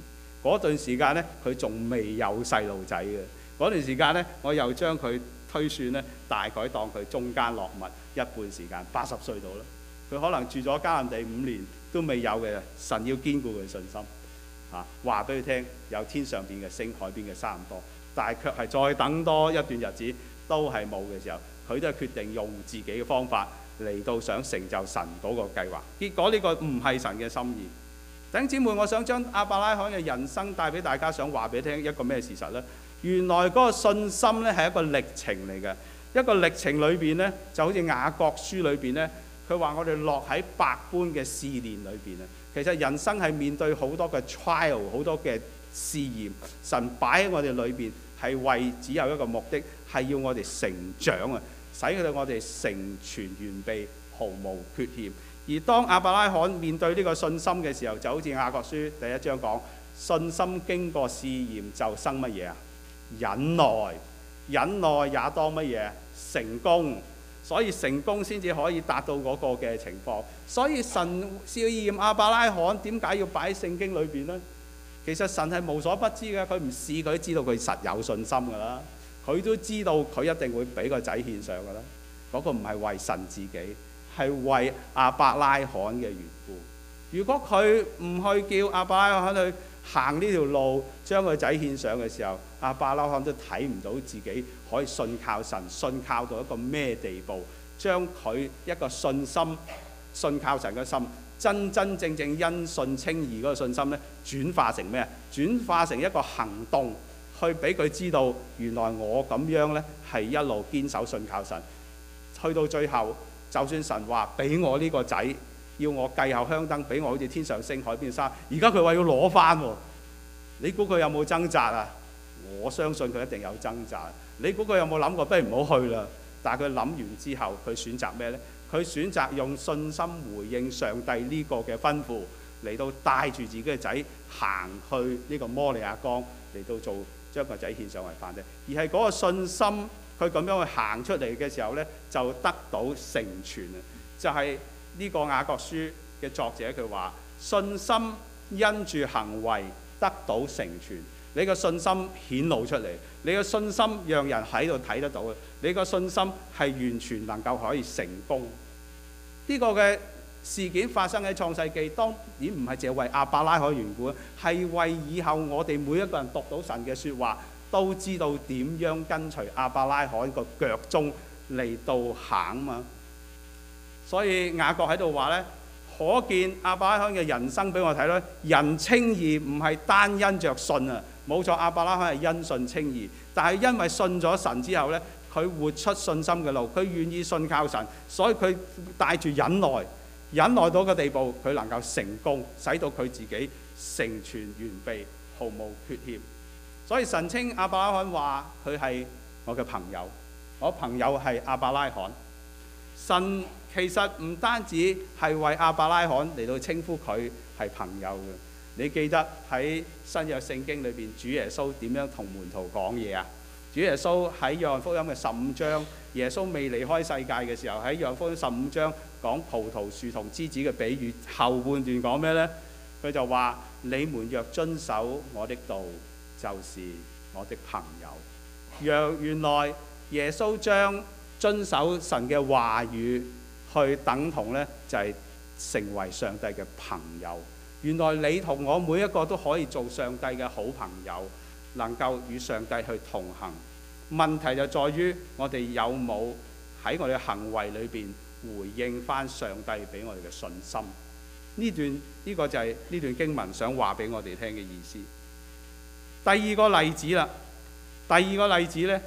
嗰段時間呢，佢仲未有細路仔嘅。嗰段時間呢，我又將佢推算呢，大概當佢中間落物一半時間，80歲到啦。佢可能住咗迦南地5年都未有嘅，神要堅固佢信心。話俾佢聽，有天上邊嘅星，海邊嘅沙咁多，但係卻係再等多一段日子都係冇嘅時候，佢都係決定用自己嘅方法嚟到想成就神嗰個計劃。結果呢個唔係神嘅心意。弟兄姊妹，我想將亞伯拉罕嘅人生帶俾大家，想話俾你聽一個咩事實呢？原來嗰個信心呢係一個歷程嚟嘅，一個歷程裏邊呢，就好似雅各書裏邊呢，佢話我哋落喺百般嘅試煉裏邊啊。其實人生係面對好多嘅 trial， 好多嘅試驗，神擺喺我哋裏邊係為只有一個目的，係要我哋成長啊，使佢哋我哋成全完備，毫無缺陷。而當亞伯拉罕面對呢個信心嘅時候，就好似雅各書第1章講，信心經過試驗就生乜嘢啊？忍耐，忍耐也當乜嘢？成功。所以成功先至可以達到嗰個嘅情況。所以神試驗亞伯拉罕點解要擺喺聖經裏邊呢？其實神係無所不知嘅，佢唔試佢都知道佢實有信心㗎啦。佢都知道佢一定會俾個仔獻上㗎啦。嗰個唔係為神自己，係為亞伯拉罕嘅緣故。如果佢唔去叫亞伯拉罕去行呢條路，將個仔獻上嘅時候，亞伯拉罕都睇唔到自己可以信靠神，信靠到一個咩地步，將佢一個信心、信靠神嘅心，真真正正因信稱義嗰個信心咧，轉化成咩啊？轉化成一個行動，去俾佢知道，原來我咁樣咧係一路堅守信靠神，去到最後，就算神話俾我呢個仔，要我繼後香燈，俾我好似天上星、海邊沙，而家佢話要攞翻喎，你估佢有冇掙扎啊？我相信佢一定有掙扎。你估佢有冇諗過，不如唔好去啦？但係佢諗完之後，佢選擇咩呢？佢選擇用信心回應上帝呢個嘅吩咐，嚟到帶住自己嘅仔行去呢個摩利亞江，嚟到做將個仔獻上為燔祭。而係嗰個信心，佢咁樣去行出嚟嘅時候呢，就得到成全啊！就係呢個雅各書嘅作者佢話：信心因住行為得到成全。你個信心顯露出嚟，你個信心讓人喺度睇得到嘅，你個信心係完全能夠可以成功。呢個嘅事件發生喺創世記，當然唔係淨係為亞伯拉罕緣故，係為以後我哋每一個人讀到神嘅説話，都知道點樣跟隨亞伯拉罕個腳蹤嚟到行嘛。所以雅各喺度話呢，可見亞伯拉罕嘅人生俾我睇咧，人稱義唔係單因着信啊。冇錯，亞伯拉罕係因信稱義，但係因為信咗神之後呢，佢活出信心嘅路，佢願意信靠神，所以佢帶住忍耐，忍耐到個地步，佢能夠成功，使到佢自己成全完備，毫無缺陷。所以神稱亞伯拉罕話佢係我嘅朋友，我朋友係亞伯拉罕。神其實唔單止係為亞伯拉罕嚟到稱呼佢係朋友嘅。你記得喺新約聖經裏邊，主耶穌點樣同門徒講嘢啊？主耶穌喺約翰福音嘅15章，耶穌未離開世界嘅時候，喺約翰福音15章講葡萄樹同枝子嘅比喻，後半段講咩呢？佢就話：你們若遵守我的道，就是我的朋友。原來耶穌將遵守神嘅話語去等同呢，就係成為上帝嘅朋友。原來你同我每一個都可以做上帝嘅好朋友，能夠與上帝去同行。問題就在於我哋有冇喺我哋行為裏邊回應翻上帝俾我哋嘅信心。呢個就係呢段經文想話俾我哋聽嘅意思。第二個例子啦，第二個例子呢，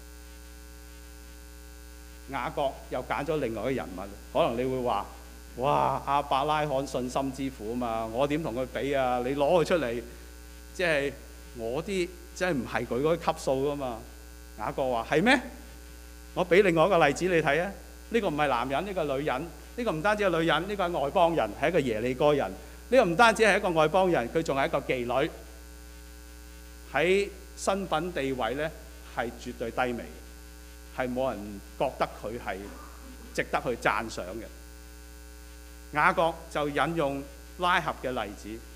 雅各又揀咗另外一個人物，可能你會話：哇！亞伯拉罕信心之父啊嘛，我點同佢比啊？你攞佢出嚟，即係我啲真係唔係佢嗰啲級數噶嘛？雅各話：係咩？我俾另外一個例子你睇啊！呢個唔係男人，呢個女人，呢個唔單止係女人，呢個係外邦人，係一個耶利哥人。呢個唔單止係一個外邦人，佢仲係一個妓女，喺身份地位呢係絕對低微，係冇人覺得佢係值得去讚賞嘅。雅各就引用拉合嘅例子，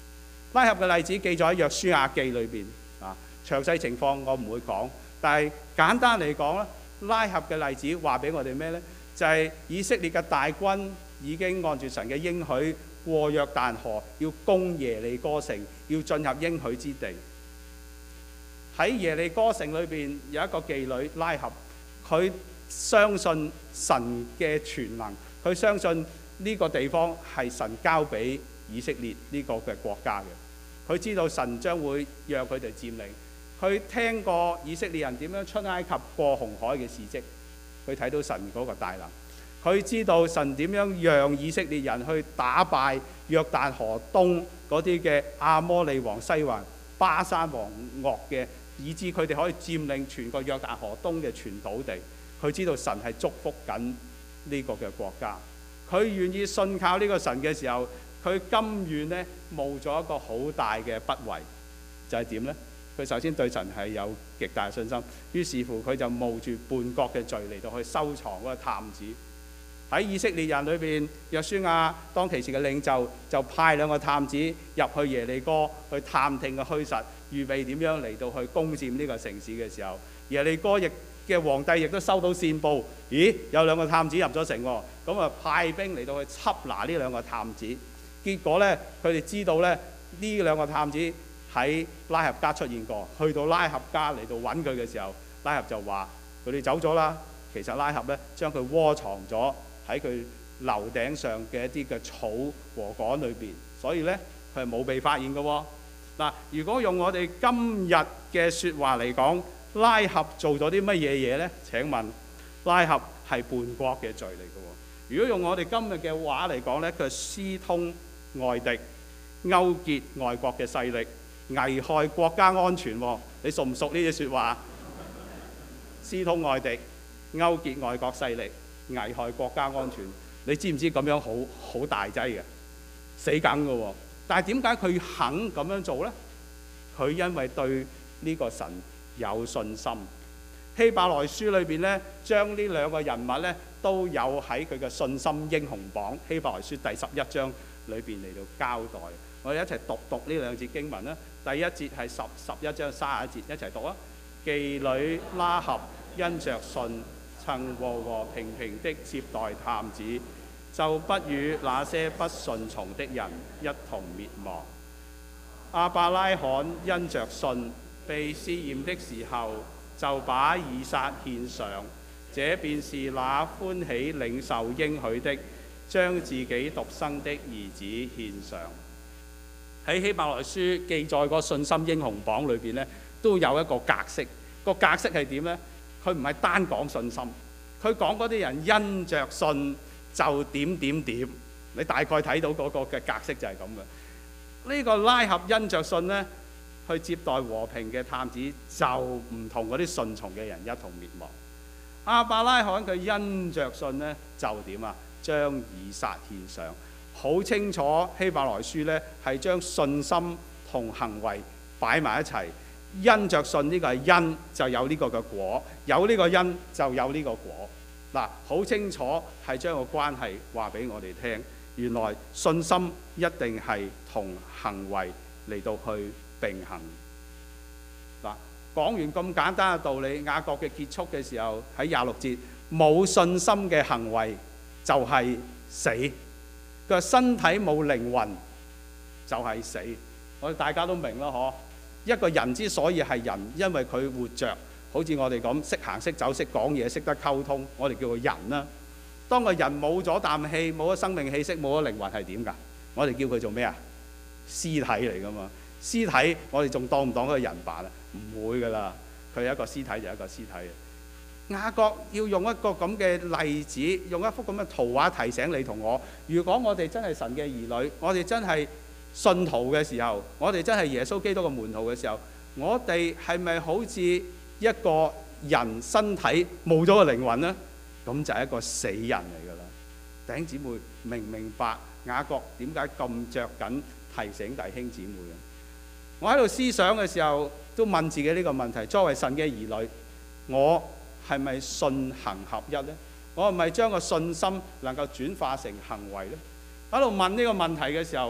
拉合嘅例子記載喺約書亞記裏邊啊，詳細情況我唔會講，但係簡單嚟講咧，拉合嘅例子話俾我哋咩呢？就係以色列嘅大軍已經按住神嘅應許過約旦河，要攻耶利哥城，要進入應許之地。喺耶利哥城裏邊有一個妓女拉合，佢相信神嘅全能，佢相信呢個地方係神交俾以色列呢個嘅國家嘅。佢知道神將會讓佢哋佔領，佢聽過以色列人點樣出埃及過紅海嘅事蹟，佢睇到神嗰個大能。佢知道神點樣讓以色列人去打敗約旦河東嗰啲嘅亞摩利王西宏、巴珊王噩嘅，以致佢哋可以佔領全個約旦河東嘅全土地。佢知道神係祝福緊呢個嘅國家，佢願意信靠呢個神嘅時候，佢甘願呢冒咗一個好大嘅不為，就係點呢？佢首先對神係有極大信心，於是乎佢就冒住叛國嘅罪嚟到去收藏嗰個探子。喺以色列人裏邊，約書亞當其時嘅領袖就派2個探子入去耶利哥去探聽個虛實，預備點樣嚟到去攻佔呢個城市嘅時候，耶利哥嘅皇帝亦都收到線報，咦，有2個探子入咗城喎，咁啊派兵嚟到去緝拿呢2個探子。結果呢，佢哋知道呢，呢2個探子喺拉合家出現過，去到拉合家嚟到揾佢嘅時候，拉合就話佢哋走咗啦。其實拉合呢，將佢窩藏咗喺佢樓頂上嘅一啲嘅草和桿裏邊，所以呢，佢係冇被發現嘅喎。嗱，如果用我哋今日嘅説話嚟講，拉合做咗啲乜嘢嘢呢？請問拉合係叛國嘅罪嚟嘅喎。如果用我哋今日嘅話嚟講呢，佢係私通外敵，勾結外國嘅勢力，危害國家安全喎。你熟唔熟呢啲説話？私通外敵，勾結外國勢力，危害國家安全，你知唔知咁樣好大劑嘅，死梗嘅喎？但係點解佢肯咁樣做呢？佢因為對呢個神有信心。希伯來書裏邊呢，將呢2個人物呢都有喺佢嘅信心英雄榜，希伯來書第11章裏邊嚟到交代。我哋一齊讀呢2節經文啦。第一節係11章31節，一齊讀啊！妓女拉合因着信，曾和平平的接待探子，就不與那些不順從的人一同滅亡。亞伯拉罕因着信，被試驗的時候，就把以撒獻上，這便是那歡喜領受應許的，將自己獨生的兒子獻上。喺希伯來書記載個信心英雄榜裏邊呢，都有一個格式。個格式係點呢？佢唔係單講信心，佢講嗰啲人因着信就點點點。你大概睇到嗰個嘅格式就係咁嘅。呢個拉合因着信呢，去接待和平嘅探子，就唔同嗰啲順從嘅人一同滅亡。亞伯拉罕佢因着信呢，就點啊？將以撒獻上。好清楚希伯來書呢係將信心同行為擺埋一齊。因着信，呢個係因，就有呢個嘅果，有呢個因就有呢個果。嗱，好清楚係將個關係話俾我哋聽。原來信心一定係同行為嚟到去並行。嗱，講完咁簡單嘅道理，雅各嘅結束嘅時候喺26節，冇信心嘅行為就係死。佢話身體冇靈魂就係死。我哋大家都明啦，嗬。一個人之所以係人，因為佢活着，好似我哋咁識行識走識講嘢識得溝通，我哋叫做人啦。當個人冇咗啖氣，冇咗生命氣息，冇咗靈魂係點㗎？我哋叫佢做咩啊？屍體嚟㗎嘛。屍體我哋仲當唔當佢人扮啊？唔會㗎啦，佢係一個屍體就係一個屍體。雅各要用一個咁嘅例子，用一幅咁嘅圖畫提醒你同我，如果我哋真係神嘅兒女，我哋真係信徒嘅時候，我哋真係耶穌基督嘅門徒嘅時候，我哋係咪好似一個人身體冇咗個靈魂呢？咁就係一個死人嚟㗎啦。弟兄姊妹明唔明白雅各點解咁着緊提醒弟兄姊妹啊？我喺度思想嘅時候，都問自己呢個問題：作為神嘅兒女，我係咪信行合一呢？我係咪將個信心能夠轉化成行為呢？喺度問呢個問題嘅時候，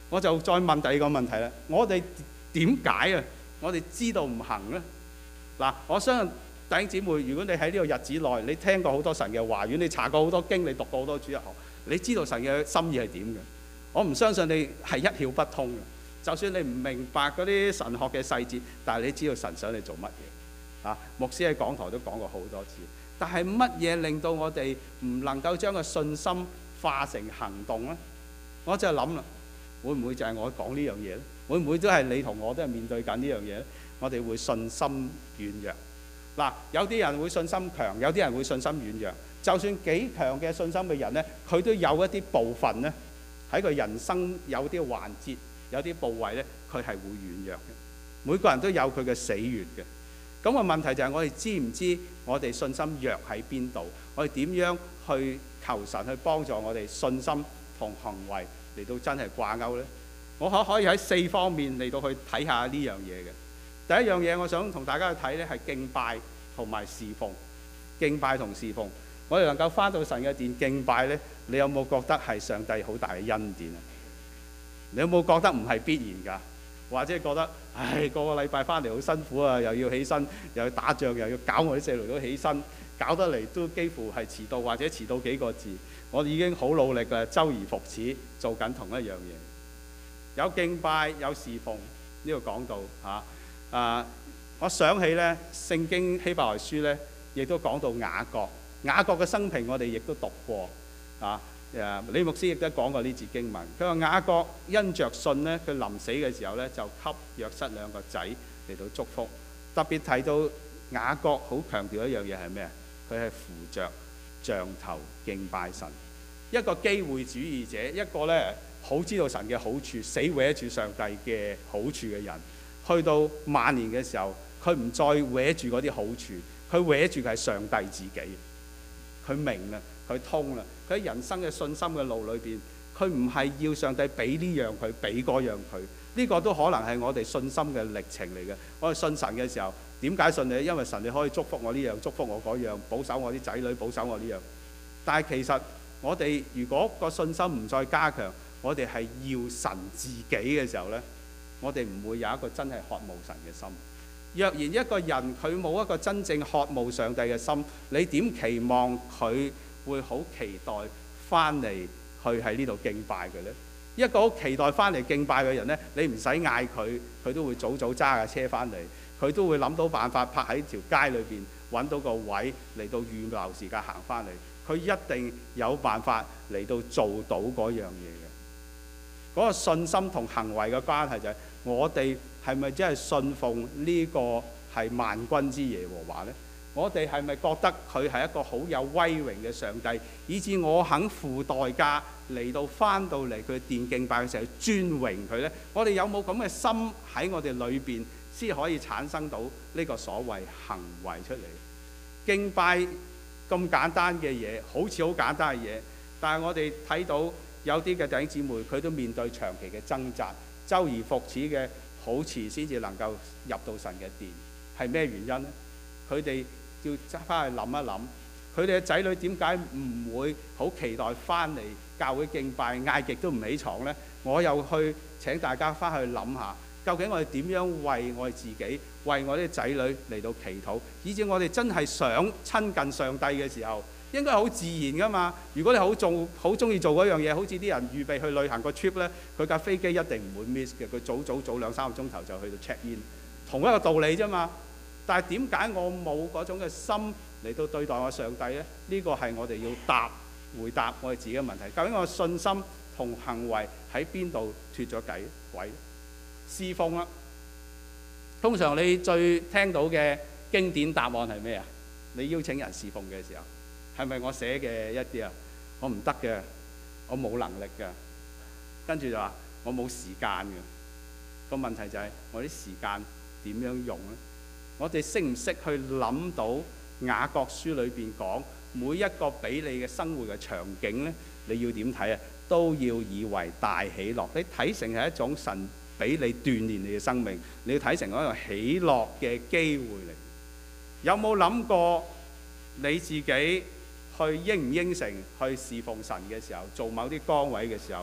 我就再問第二個問題啦。我哋點解啊？我哋知道唔行呢？嗱，我相信弟兄姊妹，如果你喺呢個日子內，你聽過好多神嘅話語，你查過好多經，你讀過好多主日學，你知道神嘅心意係點嘅。我唔相信你係一竅不通嘅。就算你唔明白嗰啲神學嘅細節，但係你知道神想你做乜嘢啊？牧師喺講台都講過好多次。但係乜嘢令到我哋唔能夠將個信心化成行動呢？我就諗啦，會唔會就係我講呢樣嘢呢？會唔會都係你同我都係面對緊呢樣嘢呢？我哋會信心軟弱。嗱，有啲人會信心強，有啲人會信心軟弱。就算幾強嘅信心嘅人呢，佢都有一啲部分呢，喺佢人生有啲環節、有啲部位呢，佢係會軟弱嘅。每個人都有佢嘅死穴嘅。咁個問題就係我哋知唔知我哋信心弱喺邊度？我哋點樣去求神去幫助我哋信心同行為嚟到真係掛鈎呢？我可以喺4方面嚟到去睇下呢樣嘢嘅。第一樣嘢我想同大家去睇呢係敬拜同埋侍奉。敬拜同侍奉，我哋能夠返到神嘅殿敬拜呢，你有冇覺得係上帝好大嘅恩典啊？你有冇覺得唔係必然㗎？或者覺得唉，個禮拜返嚟好辛苦啊，又要起身，又要打仗，又要搞我啲細路都起身，搞得嚟都幾乎係遲到，或者遲到幾個字。我已經好努力㗎，周而復始做緊同一樣嘢。有敬拜有侍奉，呢個講到嚇。我想起呢聖經希伯來書呢，亦都講到雅各。雅各嘅生平我哋亦都讀過啊。李牧師亦都講過呢節經文。佢話雅各因着信呢，佢臨死嘅時候呢，就給約瑟2個仔嚟到祝福。特別提到雅各好強調一樣嘢係咩啊？佢係扶着杖頭敬拜神，一個機會主義者，一個呢好知道神嘅好處，死搲住上帝嘅好處嘅人。去到晚年嘅時候，佢唔再搲住嗰啲好處，佢搲住嘅係上帝自己。佢明啦，佢通啦，佢喺人生嘅信心嘅路裏邊，佢唔係要上帝俾呢樣佢，俾嗰樣佢。呢個都可能係我哋信心嘅歷程嚟嘅。我哋信神嘅時候，點解信你？因為神你可以祝福我呢樣，祝福我嗰樣，保守我啲仔女，保守我呢樣。但係其實我哋如果個信心唔再加強，我哋係要神自己嘅時候呢，我哋唔會有一個真係渴慕神嘅心。若然一個人佢冇一個真正渴慕上帝嘅心，你點期望佢會好期待翻嚟去喺呢度敬拜佢呢？一個好期待翻嚟敬拜嘅人呢，你唔使嗌佢，佢都會早早揸架車翻嚟，佢都會諗到辦法泊喺條街裏邊揾到個位嚟到預留時間行翻嚟，佢一定有辦法嚟到做到嗰樣嘢嘅。嗰個信心同行為嘅關係就係我哋係咪真係信奉呢個係萬軍之耶和華呢？我哋係咪覺得佢係一個好有威榮嘅上帝，以致我肯付代價嚟到翻到嚟佢殿敬拜嘅時候尊榮佢呢？我哋有冇咁嘅心喺我哋裏邊，先可以產生到呢個所謂行為出嚟？敬拜咁簡單嘅嘢，好似好簡單嘅嘢，但係我哋睇到有啲嘅弟兄姊妹，佢都面對長期嘅掙扎，周而復始嘅好遲先至能夠入到神嘅殿，係咩原因呢？佢哋要揸翻去諗一諗，佢哋嘅仔女點解唔會好期待翻嚟教會敬拜，嗌極都唔起床呢？我又去請大家翻去諗下，究竟我哋點樣為我哋自己、為我啲仔女嚟到祈禱，以至我哋真係想親近上帝嘅時候，應該係好自然噶嘛。如果你好中意做嗰樣嘢，好似啲人預備去旅行個 trip 呢，佢架飛機一定唔會 miss 嘅，佢早2-3個鐘頭就去到 check in， 同一個道理啫嘛。但係點解我冇嗰種嘅心嚟到對待我上帝呢？呢個係我哋要回答我哋自己嘅問題。究竟我嘅信心同行為喺邊度脫咗軌？侍奉啦，通常你最聽到嘅經典答案係咩啊？你邀請人侍奉嘅時候，係咪我寫嘅一啲啊？我唔得嘅，我冇能力嘅，跟住就話我冇時間嘅。個問題就係我啲時間點樣用呢？我哋識唔識去諗到雅各書裏邊講每一個俾你嘅生活嘅場景呢？你要點睇啊？都要以為大喜樂。你睇成係一種神俾你鍛鍊你嘅生命，你要睇成一個喜樂嘅機會嚟。有冇諗過你自己去應唔應承去侍奉神嘅時候，做某啲崗位嘅時候，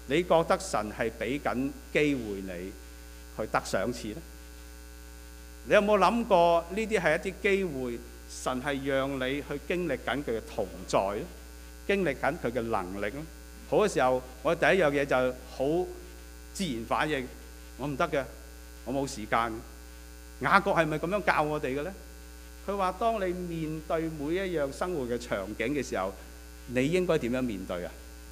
你覺得神係俾緊機會你去得賞賜呢？你有冇諗過呢啲係一啲機會，神係讓你去經歷緊佢嘅同在咧，經歷緊佢嘅能力咧？好嘅時候，我第一樣嘢就好自然反應，我唔得嘅，我冇時間。雅各係咪咁樣教我哋嘅呢？佢話：當你面對每一樣生活嘅場景嘅時候，你應該點樣面對啊？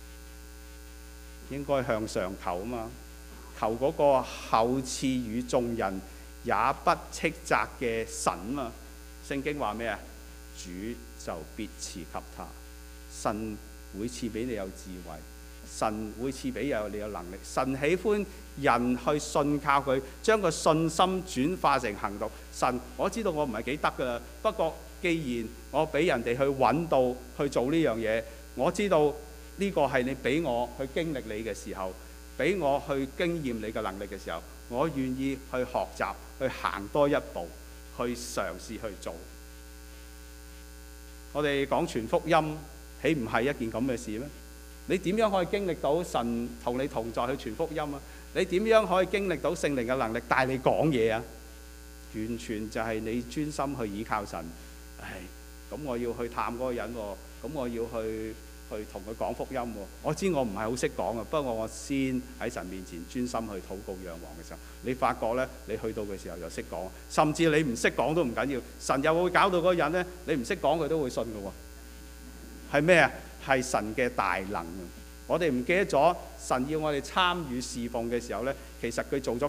應該向上求啊嘛，求嗰個厚賜與眾人也不斥責嘅神啊嘛。聖經話咩啊？主就必賜給他，神會賜俾你有智慧，神會賜俾你有能力。神喜歡人去信靠佢，將個信心轉化成行動。神，我知道我唔係幾得㗎啦，不過既然我俾人哋去揾到去做呢樣嘢，我知道呢個係你俾我去經歷你嘅時候，俾我去經驗你嘅能力嘅時候，我願意去學習，去行多一步，去嘗試去做。我哋講傳福音，豈唔係一件咁嘅事咩？你點樣可以經歷到神同你同在去傳福音啊？你點樣可以經歷到聖靈嘅能力帶你講嘢啊？完全就係你專心去倚靠神。咁我要去探嗰個人喎，咁我要去同佢講福音喎。我知我唔係好識講啊，不過我先喺神面前專心去禱告仰望嘅時候，你發覺呢，你去到嘅時候就識講，甚至你唔識講都唔緊要，神又會搞到嗰個人呢，你唔識講佢都會信嘅喎。係咩啊？係神嘅大能。我哋唔記得咗，神要我哋參與侍奉嘅時候呢，其實佢做咗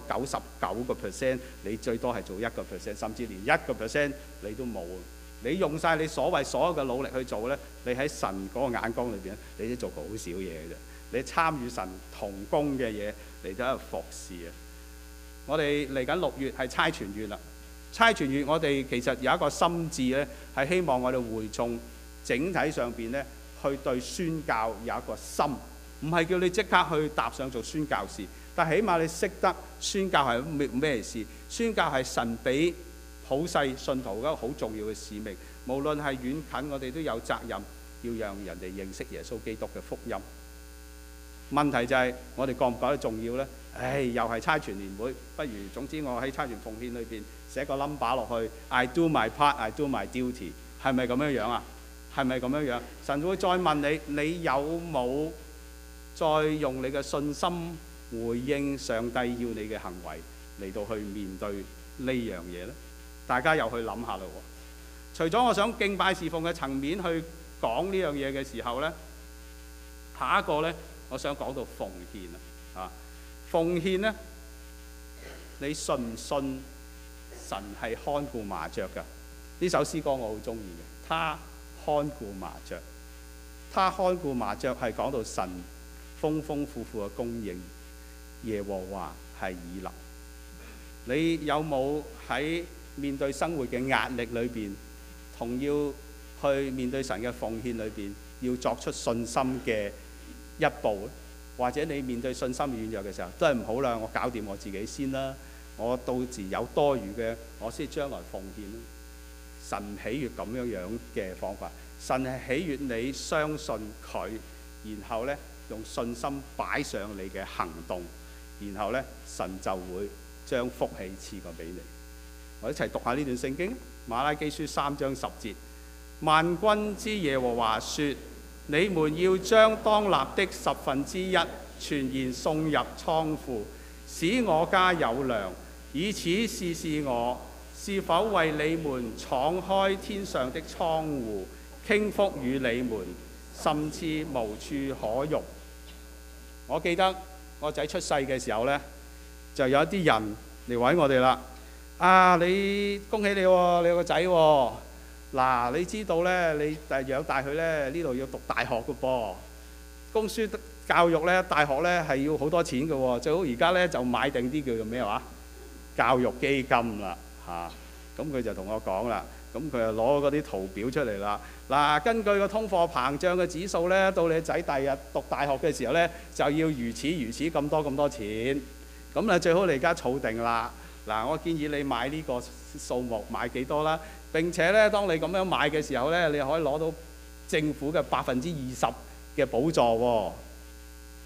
99%，你最多係做1%，甚至連1%你都冇。你用晒你所謂所有嘅努力去做呢，你喺神嗰個眼光裏邊，你都做過好少嘢嘅啫。你參與神同工嘅嘢嚟到喺度服侍啊！我哋嚟緊6月係差傳月啦，差傳月我哋其實有一個心志呢，係希望我哋會眾整體上邊呢，去對宣教有一個心，唔係叫你即刻去踏上做宣教士，但起碼你識得宣教係咩事？宣教係神俾普世信徒一個好重要嘅使命，無論係遠近，我哋都有責任要讓人哋認識耶穌基督嘅福音。問題就係我哋覺唔覺得重要呢？又係差傳年會，不如總之我喺差傳奉獻裏邊寫個 number 落去 ，I do my part, I do my duty， 係咪咁樣樣啊？係咪咁樣樣？神會再問你，你有冇再用你嘅信心回應上帝要你嘅行為嚟到去面對呢樣嘢呢？大家又去諗下咯。除咗我想敬拜侍奉嘅層面去講呢樣嘢嘅時候呢，下一個呢，我想講到奉獻啊！奉獻呢，你信唔信神係看顧麻雀㗎？呢首詩歌我好中意嘅，他看顧麻雀，他看顧麻雀係講到神豐豐富富嘅供應，耶和華係以勒。你有冇喺面對生活嘅壓力裏邊，同要去面對神嘅奉獻裏邊，要作出信心嘅一步咧？或者你面對信心軟弱嘅時候，都係唔好啦，我搞掂我自己先啦，我到時有多餘嘅，我先將來奉獻啦。神喜悅咁樣樣嘅方法，神係喜悅你相信佢，然後呢，用信心擺上你嘅行動，然後呢，神就會將福氣賜過俾你。我一齊讀下呢段聖經，馬拉基書3章10節，萬軍之耶和華說：你們要將當納的1/10全然送入倉庫，使我家有糧，以此試試我是否為你們敞開天上的窗戶，傾福與你們，甚至無處可容。我記得我仔出世嘅時候呢，就有一啲人嚟揾我哋啦。你恭喜你喎，你有個仔喎。嗱，你知道呢，你養大佢呢，呢度要讀大學嘅噃。供書教育呢，大學呢係要好多錢嘅喎。最好而家呢就買定啲叫做咩話？教育基金啦嚇。咁佢就同我講啦，咁佢就攞嗰啲圖表出嚟啦。嗱，根據個通貨膨脹嘅指數呢，到你仔第日讀大學嘅時候呢，就要如此咁多錢。咁啊，最好你而家儲定啦。嗱，我建議你買呢個數目，買幾多啦？並且呢，當你咁樣買嘅時候呢，你可以攞到政府嘅20%嘅補助喎。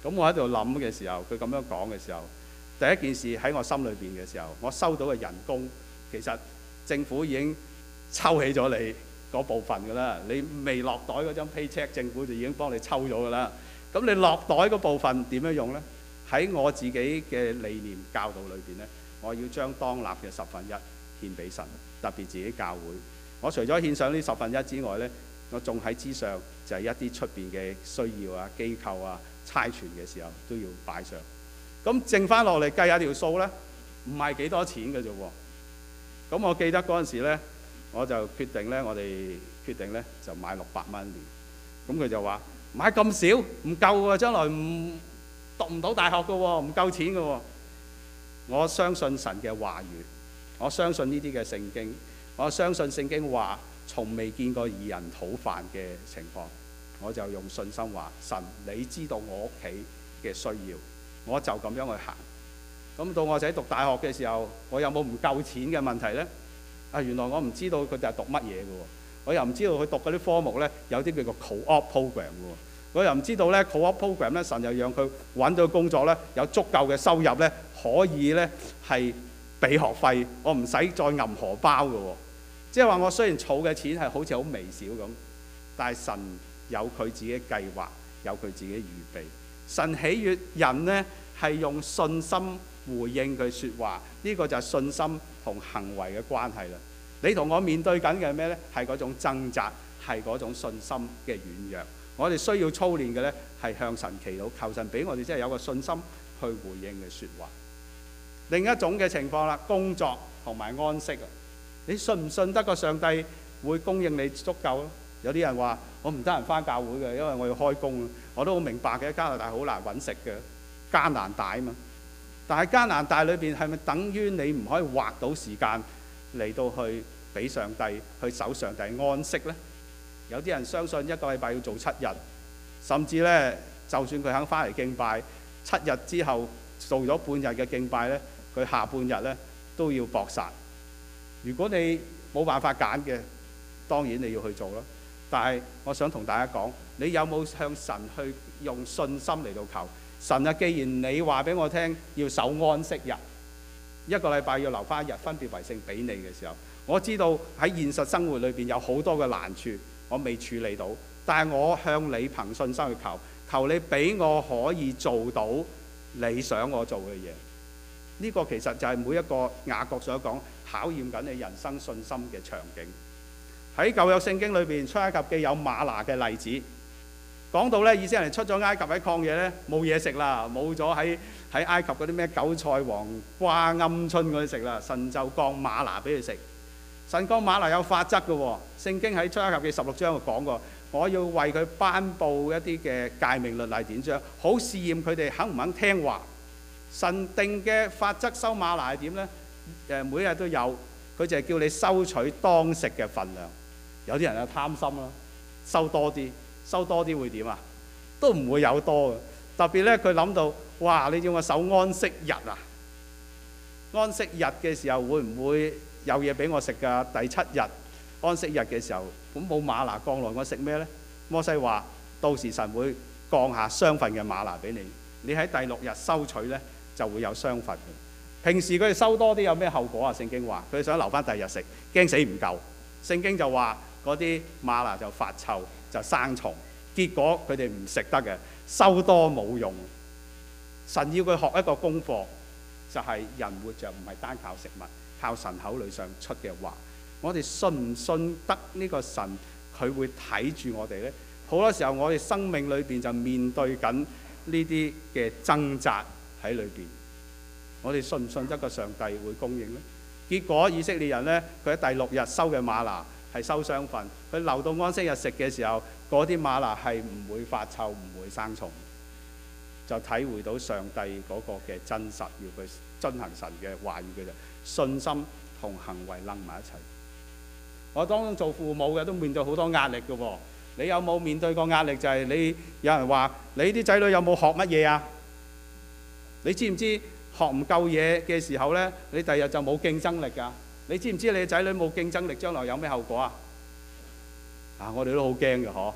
咁我喺度諗嘅時候，佢咁樣講嘅時候，第一件事喺我心裏邊嘅時候，我收到嘅人工其實政府已經抽起咗你嗰部分㗎啦。你未落袋嗰張 paycheck， 政府就已經幫你抽咗㗎啦。咁你落袋嗰部分點樣用呢？喺我自己嘅理念教導裏邊呢，我要將當納嘅1/10獻俾神，特別自己教會。我除咗獻上呢1/10之外呢，我仲喺之上就係一啲出邊嘅需要啊、機構啊、差傳嘅時候都要擺上。咁剩翻落嚟計下條數呢，唔係幾多錢嘅啫喎。咁我記得嗰陣時呢，我就決定呢，我哋決定呢就買600蚊一年。咁佢就話買咁少唔夠喎，將來讀唔到大學嘅喎，唔夠錢嘅喎。我相信神嘅話語，我相信呢啲嘅聖經，我相信聖經話從未見過義人討飯嘅情況，我就用信心話：神，你知道我屋企嘅需要，我就咁樣去行。咁到我仔讀大學嘅時候，我有冇唔夠錢嘅問題呢？原來我唔知道佢哋係讀乜嘢嘅喎，我又唔知道佢讀嗰啲科目呢，有啲叫做 co-op program 嘅喎。我又唔知道咧 co-op program 咧，神又讓佢揾到工作咧，有足夠嘅收入咧，可以咧係俾學費，我唔使再揞荷包嘅喎。即係話我雖然儲嘅錢係好似好微小咁，但係神有佢自己計劃，有佢自己預備。神喜悅人呢係用信心回應佢説話，呢個就係信心同行為嘅關係啦。你同我面對緊嘅咩呢？係嗰種掙扎，係嗰種信心嘅軟弱。我哋需要操練嘅呢，係向神祈禱，求神俾我哋即係有個信心去回應嘅説話。另一種嘅情況啦，工作同埋安息啊，你信唔信得個上帝會供應你足夠咯？有啲人話我唔得閒返教會嘅，因為我要開工。我都好明白嘅，加拿大好難揾食嘅，艱難大啊嘛。但係艱難大裏邊係咪等於你唔可以劃到時間嚟到去俾上帝去守上帝安息呢？有啲人相信一個禮拜要做7日，甚至呢，就算佢肯返嚟敬拜7日之後做咗半日嘅敬拜呢，佢下半日呢都要搏殺。如果你冇辦法揀嘅，當然你要去做啦。但係我想同大家講，你有冇向神去用信心嚟到求神啊？既然你話俾我聽要守安息日，一個禮拜要留返1日分別為聖俾你嘅時候，我知道喺現實生活裏邊有好多嘅難處。我未處理到，但係我向你憑信心去求，求你俾我可以做到你想我做嘅嘢。呢個其實就係每一個雅各所講考驗緊你人生信心嘅場景。喺舊約聖經裏邊，出埃及記有嗎哪嘅例子，講到咧以色列人出咗埃及喺曠野咧冇嘢食啦，冇咗喺埃及嗰啲咩韭菜、黃瓜、鵪鶉嗰啲食啦，神就降嗎哪俾佢食。神降嗎哪有法則嘅喎，聖經喺出埃及記16章講過，我要為佢頒布一啲嘅誡命律例典章，好試驗佢哋肯唔肯聽話。神定嘅法則收嗎哪係點呢？每日都有，佢就係叫你收取當食嘅份量。有啲人就貪心啦，收多啲會點啊？都唔會有多嘅。特別咧，佢諗到，哇！你叫我守安息日啊？安息日嘅時候會唔會有嘢俾我食㗎？第7日安息日嘅時候，咁冇嗎哪降落，我食咩呢？摩西話：到時神會降下雙份嘅嗎哪俾你，你喺第6日收取呢，就會有雙份。平時佢哋收多啲有咩後果啊？聖經話佢哋想留翻第2日食，驚死唔夠。聖經就話嗰啲嗎哪就發臭，就生蟲，結果佢哋唔食得嘅，收多冇用。神要佢學一個功課，就係人活着唔係單靠食物，靠神口裏上出嘅話。我哋信唔信得呢個神佢會睇住我哋呢？好多時候我哋生命裏邊就面對緊呢啲嘅掙扎喺裏邊。我哋信唔信得個上帝會供應呢？結果以色列人呢，佢喺第6日收嘅嗎哪係收雙份，佢留到安息日食嘅時候，嗰啲嗎哪係唔會發臭，唔會生蟲，就體會到上帝嗰個嘅真實，要佢遵行神嘅話語嘅，就信心同行為擸埋一齊。我當中做父母嘅都面對好多壓力嘅喎，你有冇面對過壓力？就係你有人話你啲仔女有冇學乜嘢啊？你知唔知學唔夠嘢嘅時候呢，你第日就冇競爭力㗎？你知唔知你嘅仔女冇競爭力，將來有咩後果啊？我哋都好驚嘅嗬。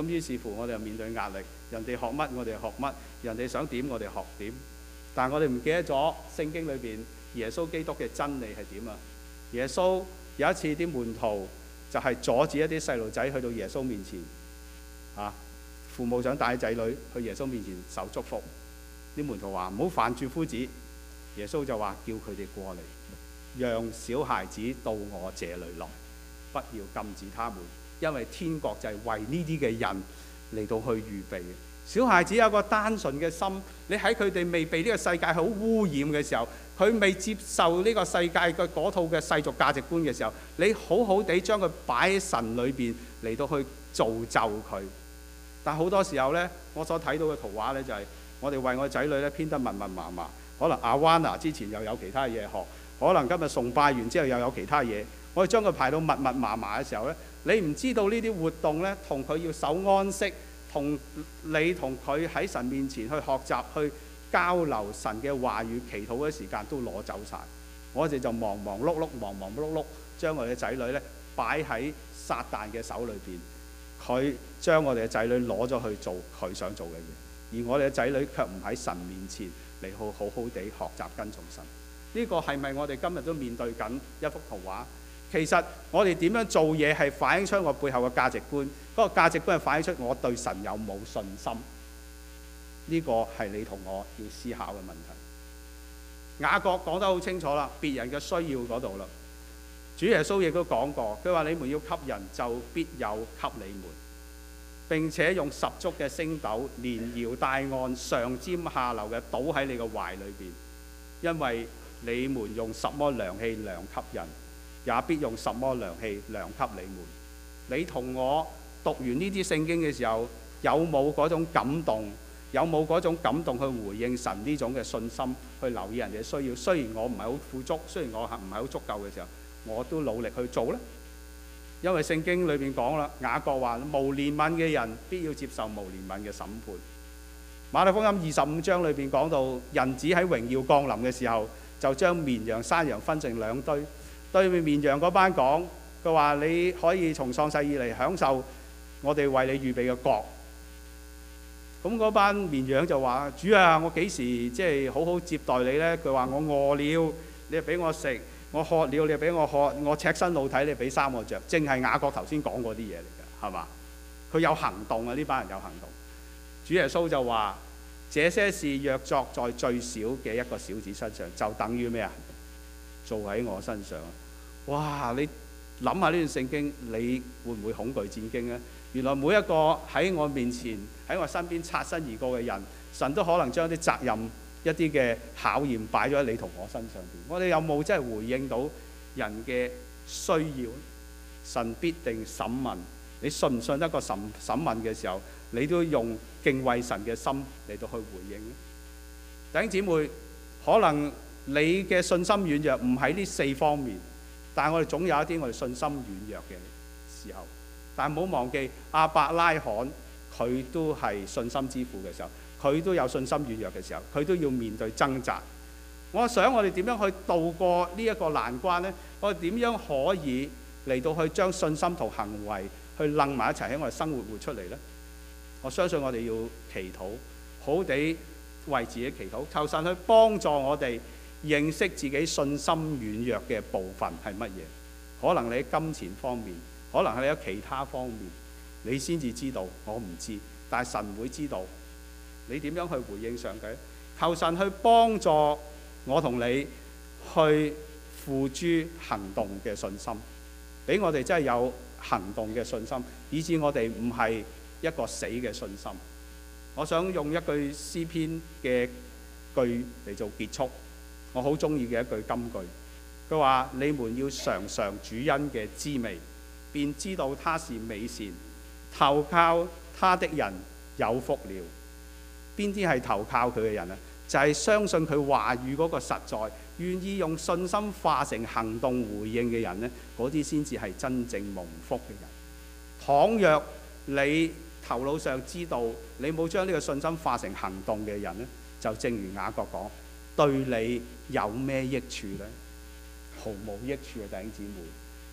咁於是乎我哋就面對壓力，人哋學乜我哋學乜，人哋想點我哋學點。但係我哋唔記得咗聖經裏邊耶穌基督嘅真理係點啊？耶穌有一次啲門徒就係阻止一啲細路仔去到耶穌面前，父母想帶仔女去耶穌面前受祝福，啲門徒話唔好犯住夫子，耶穌就話叫佢哋過嚟，讓小孩子到我這裏來，不要禁止他們，因為天國就係為呢啲嘅人嚟到去預備嘅。小孩子有個單純嘅心，你喺佢哋未被呢個世界好污染嘅時候，佢未接受呢個世界嘅嗰套嘅世俗價值觀嘅時候，你好好地將佢擺喺神裏邊嚟到去造就佢。但好多時候呢，我所睇到嘅圖畫呢，就係我哋為我仔女呢編得密密麻麻，可能阿灣拿之前又有其他嘢學，可能今日崇拜完之後又有其他嘢，我哋將佢排到密密麻麻嘅時候呢，你唔知道呢啲活動呢，同佢要守安息，同你同佢喺神面前去學習、去交流神嘅話語、祈禱嘅時間都攞走晒。我哋就忙忙碌碌，將我哋嘅仔女呢擺喺撒旦嘅手裏邊，佢將我哋嘅仔女攞咗去做佢想做嘅嘢，而我哋嘅仔女卻唔喺神面前嚟好好地學習跟從神。呢個係咪我哋今日都面對緊一幅圖畫？其實我哋點樣做嘢係反映出我背後嘅價值觀，嗰個價值觀係反映出我對神有冇信心。呢個係你同我要思考嘅問題。雅各講得好清楚啦，別人嘅需要嗰度啦。主耶穌亦都講過，佢話你們要給人，就必有給你們，並且用十足嘅升斗，連搖帶按，上尖下流嘅倒喺你個懷裏邊，因為你們用什麼量器量給人，也必用什麼量器量給你們。你同我讀完呢啲聖經嘅時候，有冇嗰種感動？有冇嗰種感動去回應神呢種嘅信心，去留意人哋嘅需要？雖然我唔係好富足，雖然我唔係好足夠嘅時候，我都努力去做呢。因為聖經裏面講啦，雅各話無憐憫嘅人必要接受無憐憫嘅審判。馬太福音25章裏邊講到，人子喺榮耀降臨嘅時候，就將綿羊山羊分成兩堆，對綿羊嗰班講，佢話你可以從創世以嚟享受我哋為你預備嘅國。咁嗰班綿羊就話：主啊，我幾時即係好好接待你呢？佢話我餓了，你就俾我食；我渴了，你就俾我喝；我赤身露體，你俾衫我着。正係雅各頭先講嗰啲嘢嚟㗎，係嘛？佢有行動啊！呢班人有行動。主耶穌就話：這些事若作在最小嘅一個小子身上，就等於咩啊？做喺我身上。哇！你諗下呢段聖經，你會唔會恐懼戰驚呢？原來每一個喺我面前、喺我身邊擦身而過嘅人，神都可能將啲責任、一啲嘅考驗擺咗喺你同我身上邊。我哋有冇真係回應到人嘅需要？神必定審問。你信唔信得過審問嘅時候，你都用敬畏神嘅心嚟到去回應呢？弟兄姊妹，可能你嘅信心軟弱唔喺呢4方面，但係我哋總有一啲我哋信心軟弱嘅時候。但係唔好忘記亞伯拉罕，佢都係信心之父嘅時候，佢都有信心軟弱嘅時候，佢都要面對掙扎。我想我哋點樣去渡過呢一個難關呢？我哋點樣可以嚟到去將信心同行為去楞埋一齊喺我哋生活活出嚟呢？我相信我哋要祈禱，好好地為自己祈禱，求神去幫助我哋認識自己信心軟弱嘅部分係乜嘢。可能你喺金錢方面，可能係你喺其他方面，你先至知道，我唔知，但係神會知道。你點樣去回應上帝？求神去幫助我同你去付諸行動嘅信心，俾我哋真係有行動嘅信心，以致我哋唔係一個死嘅信心。我想用一句詩篇嘅句嚟做結束，我好中意嘅一句金句。佢話：你們要嘗嘗主恩嘅滋味，便知道他是美善，投靠他的人有福了。邊啲係投靠佢嘅人啊？就係相信佢話語嗰個實在，願意用信心化成行動回應嘅人呢，嗰啲先至係真正蒙福嘅人。倘若你頭腦上知道你冇將呢個信心化成行動嘅人呢，就正如雅各講，對你有咩益處呢？毫無益處嘅弟兄姊妹，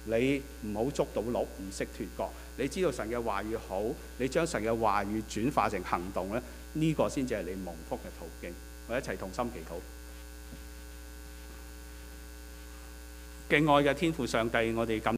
你唔好捉到鹿，唔識脱角。你知道神嘅話語好，你將神嘅話語轉化成行動咧，呢個先至係你蒙福嘅途徑。我一齊同心祈禱。敬愛嘅天父上帝，我哋感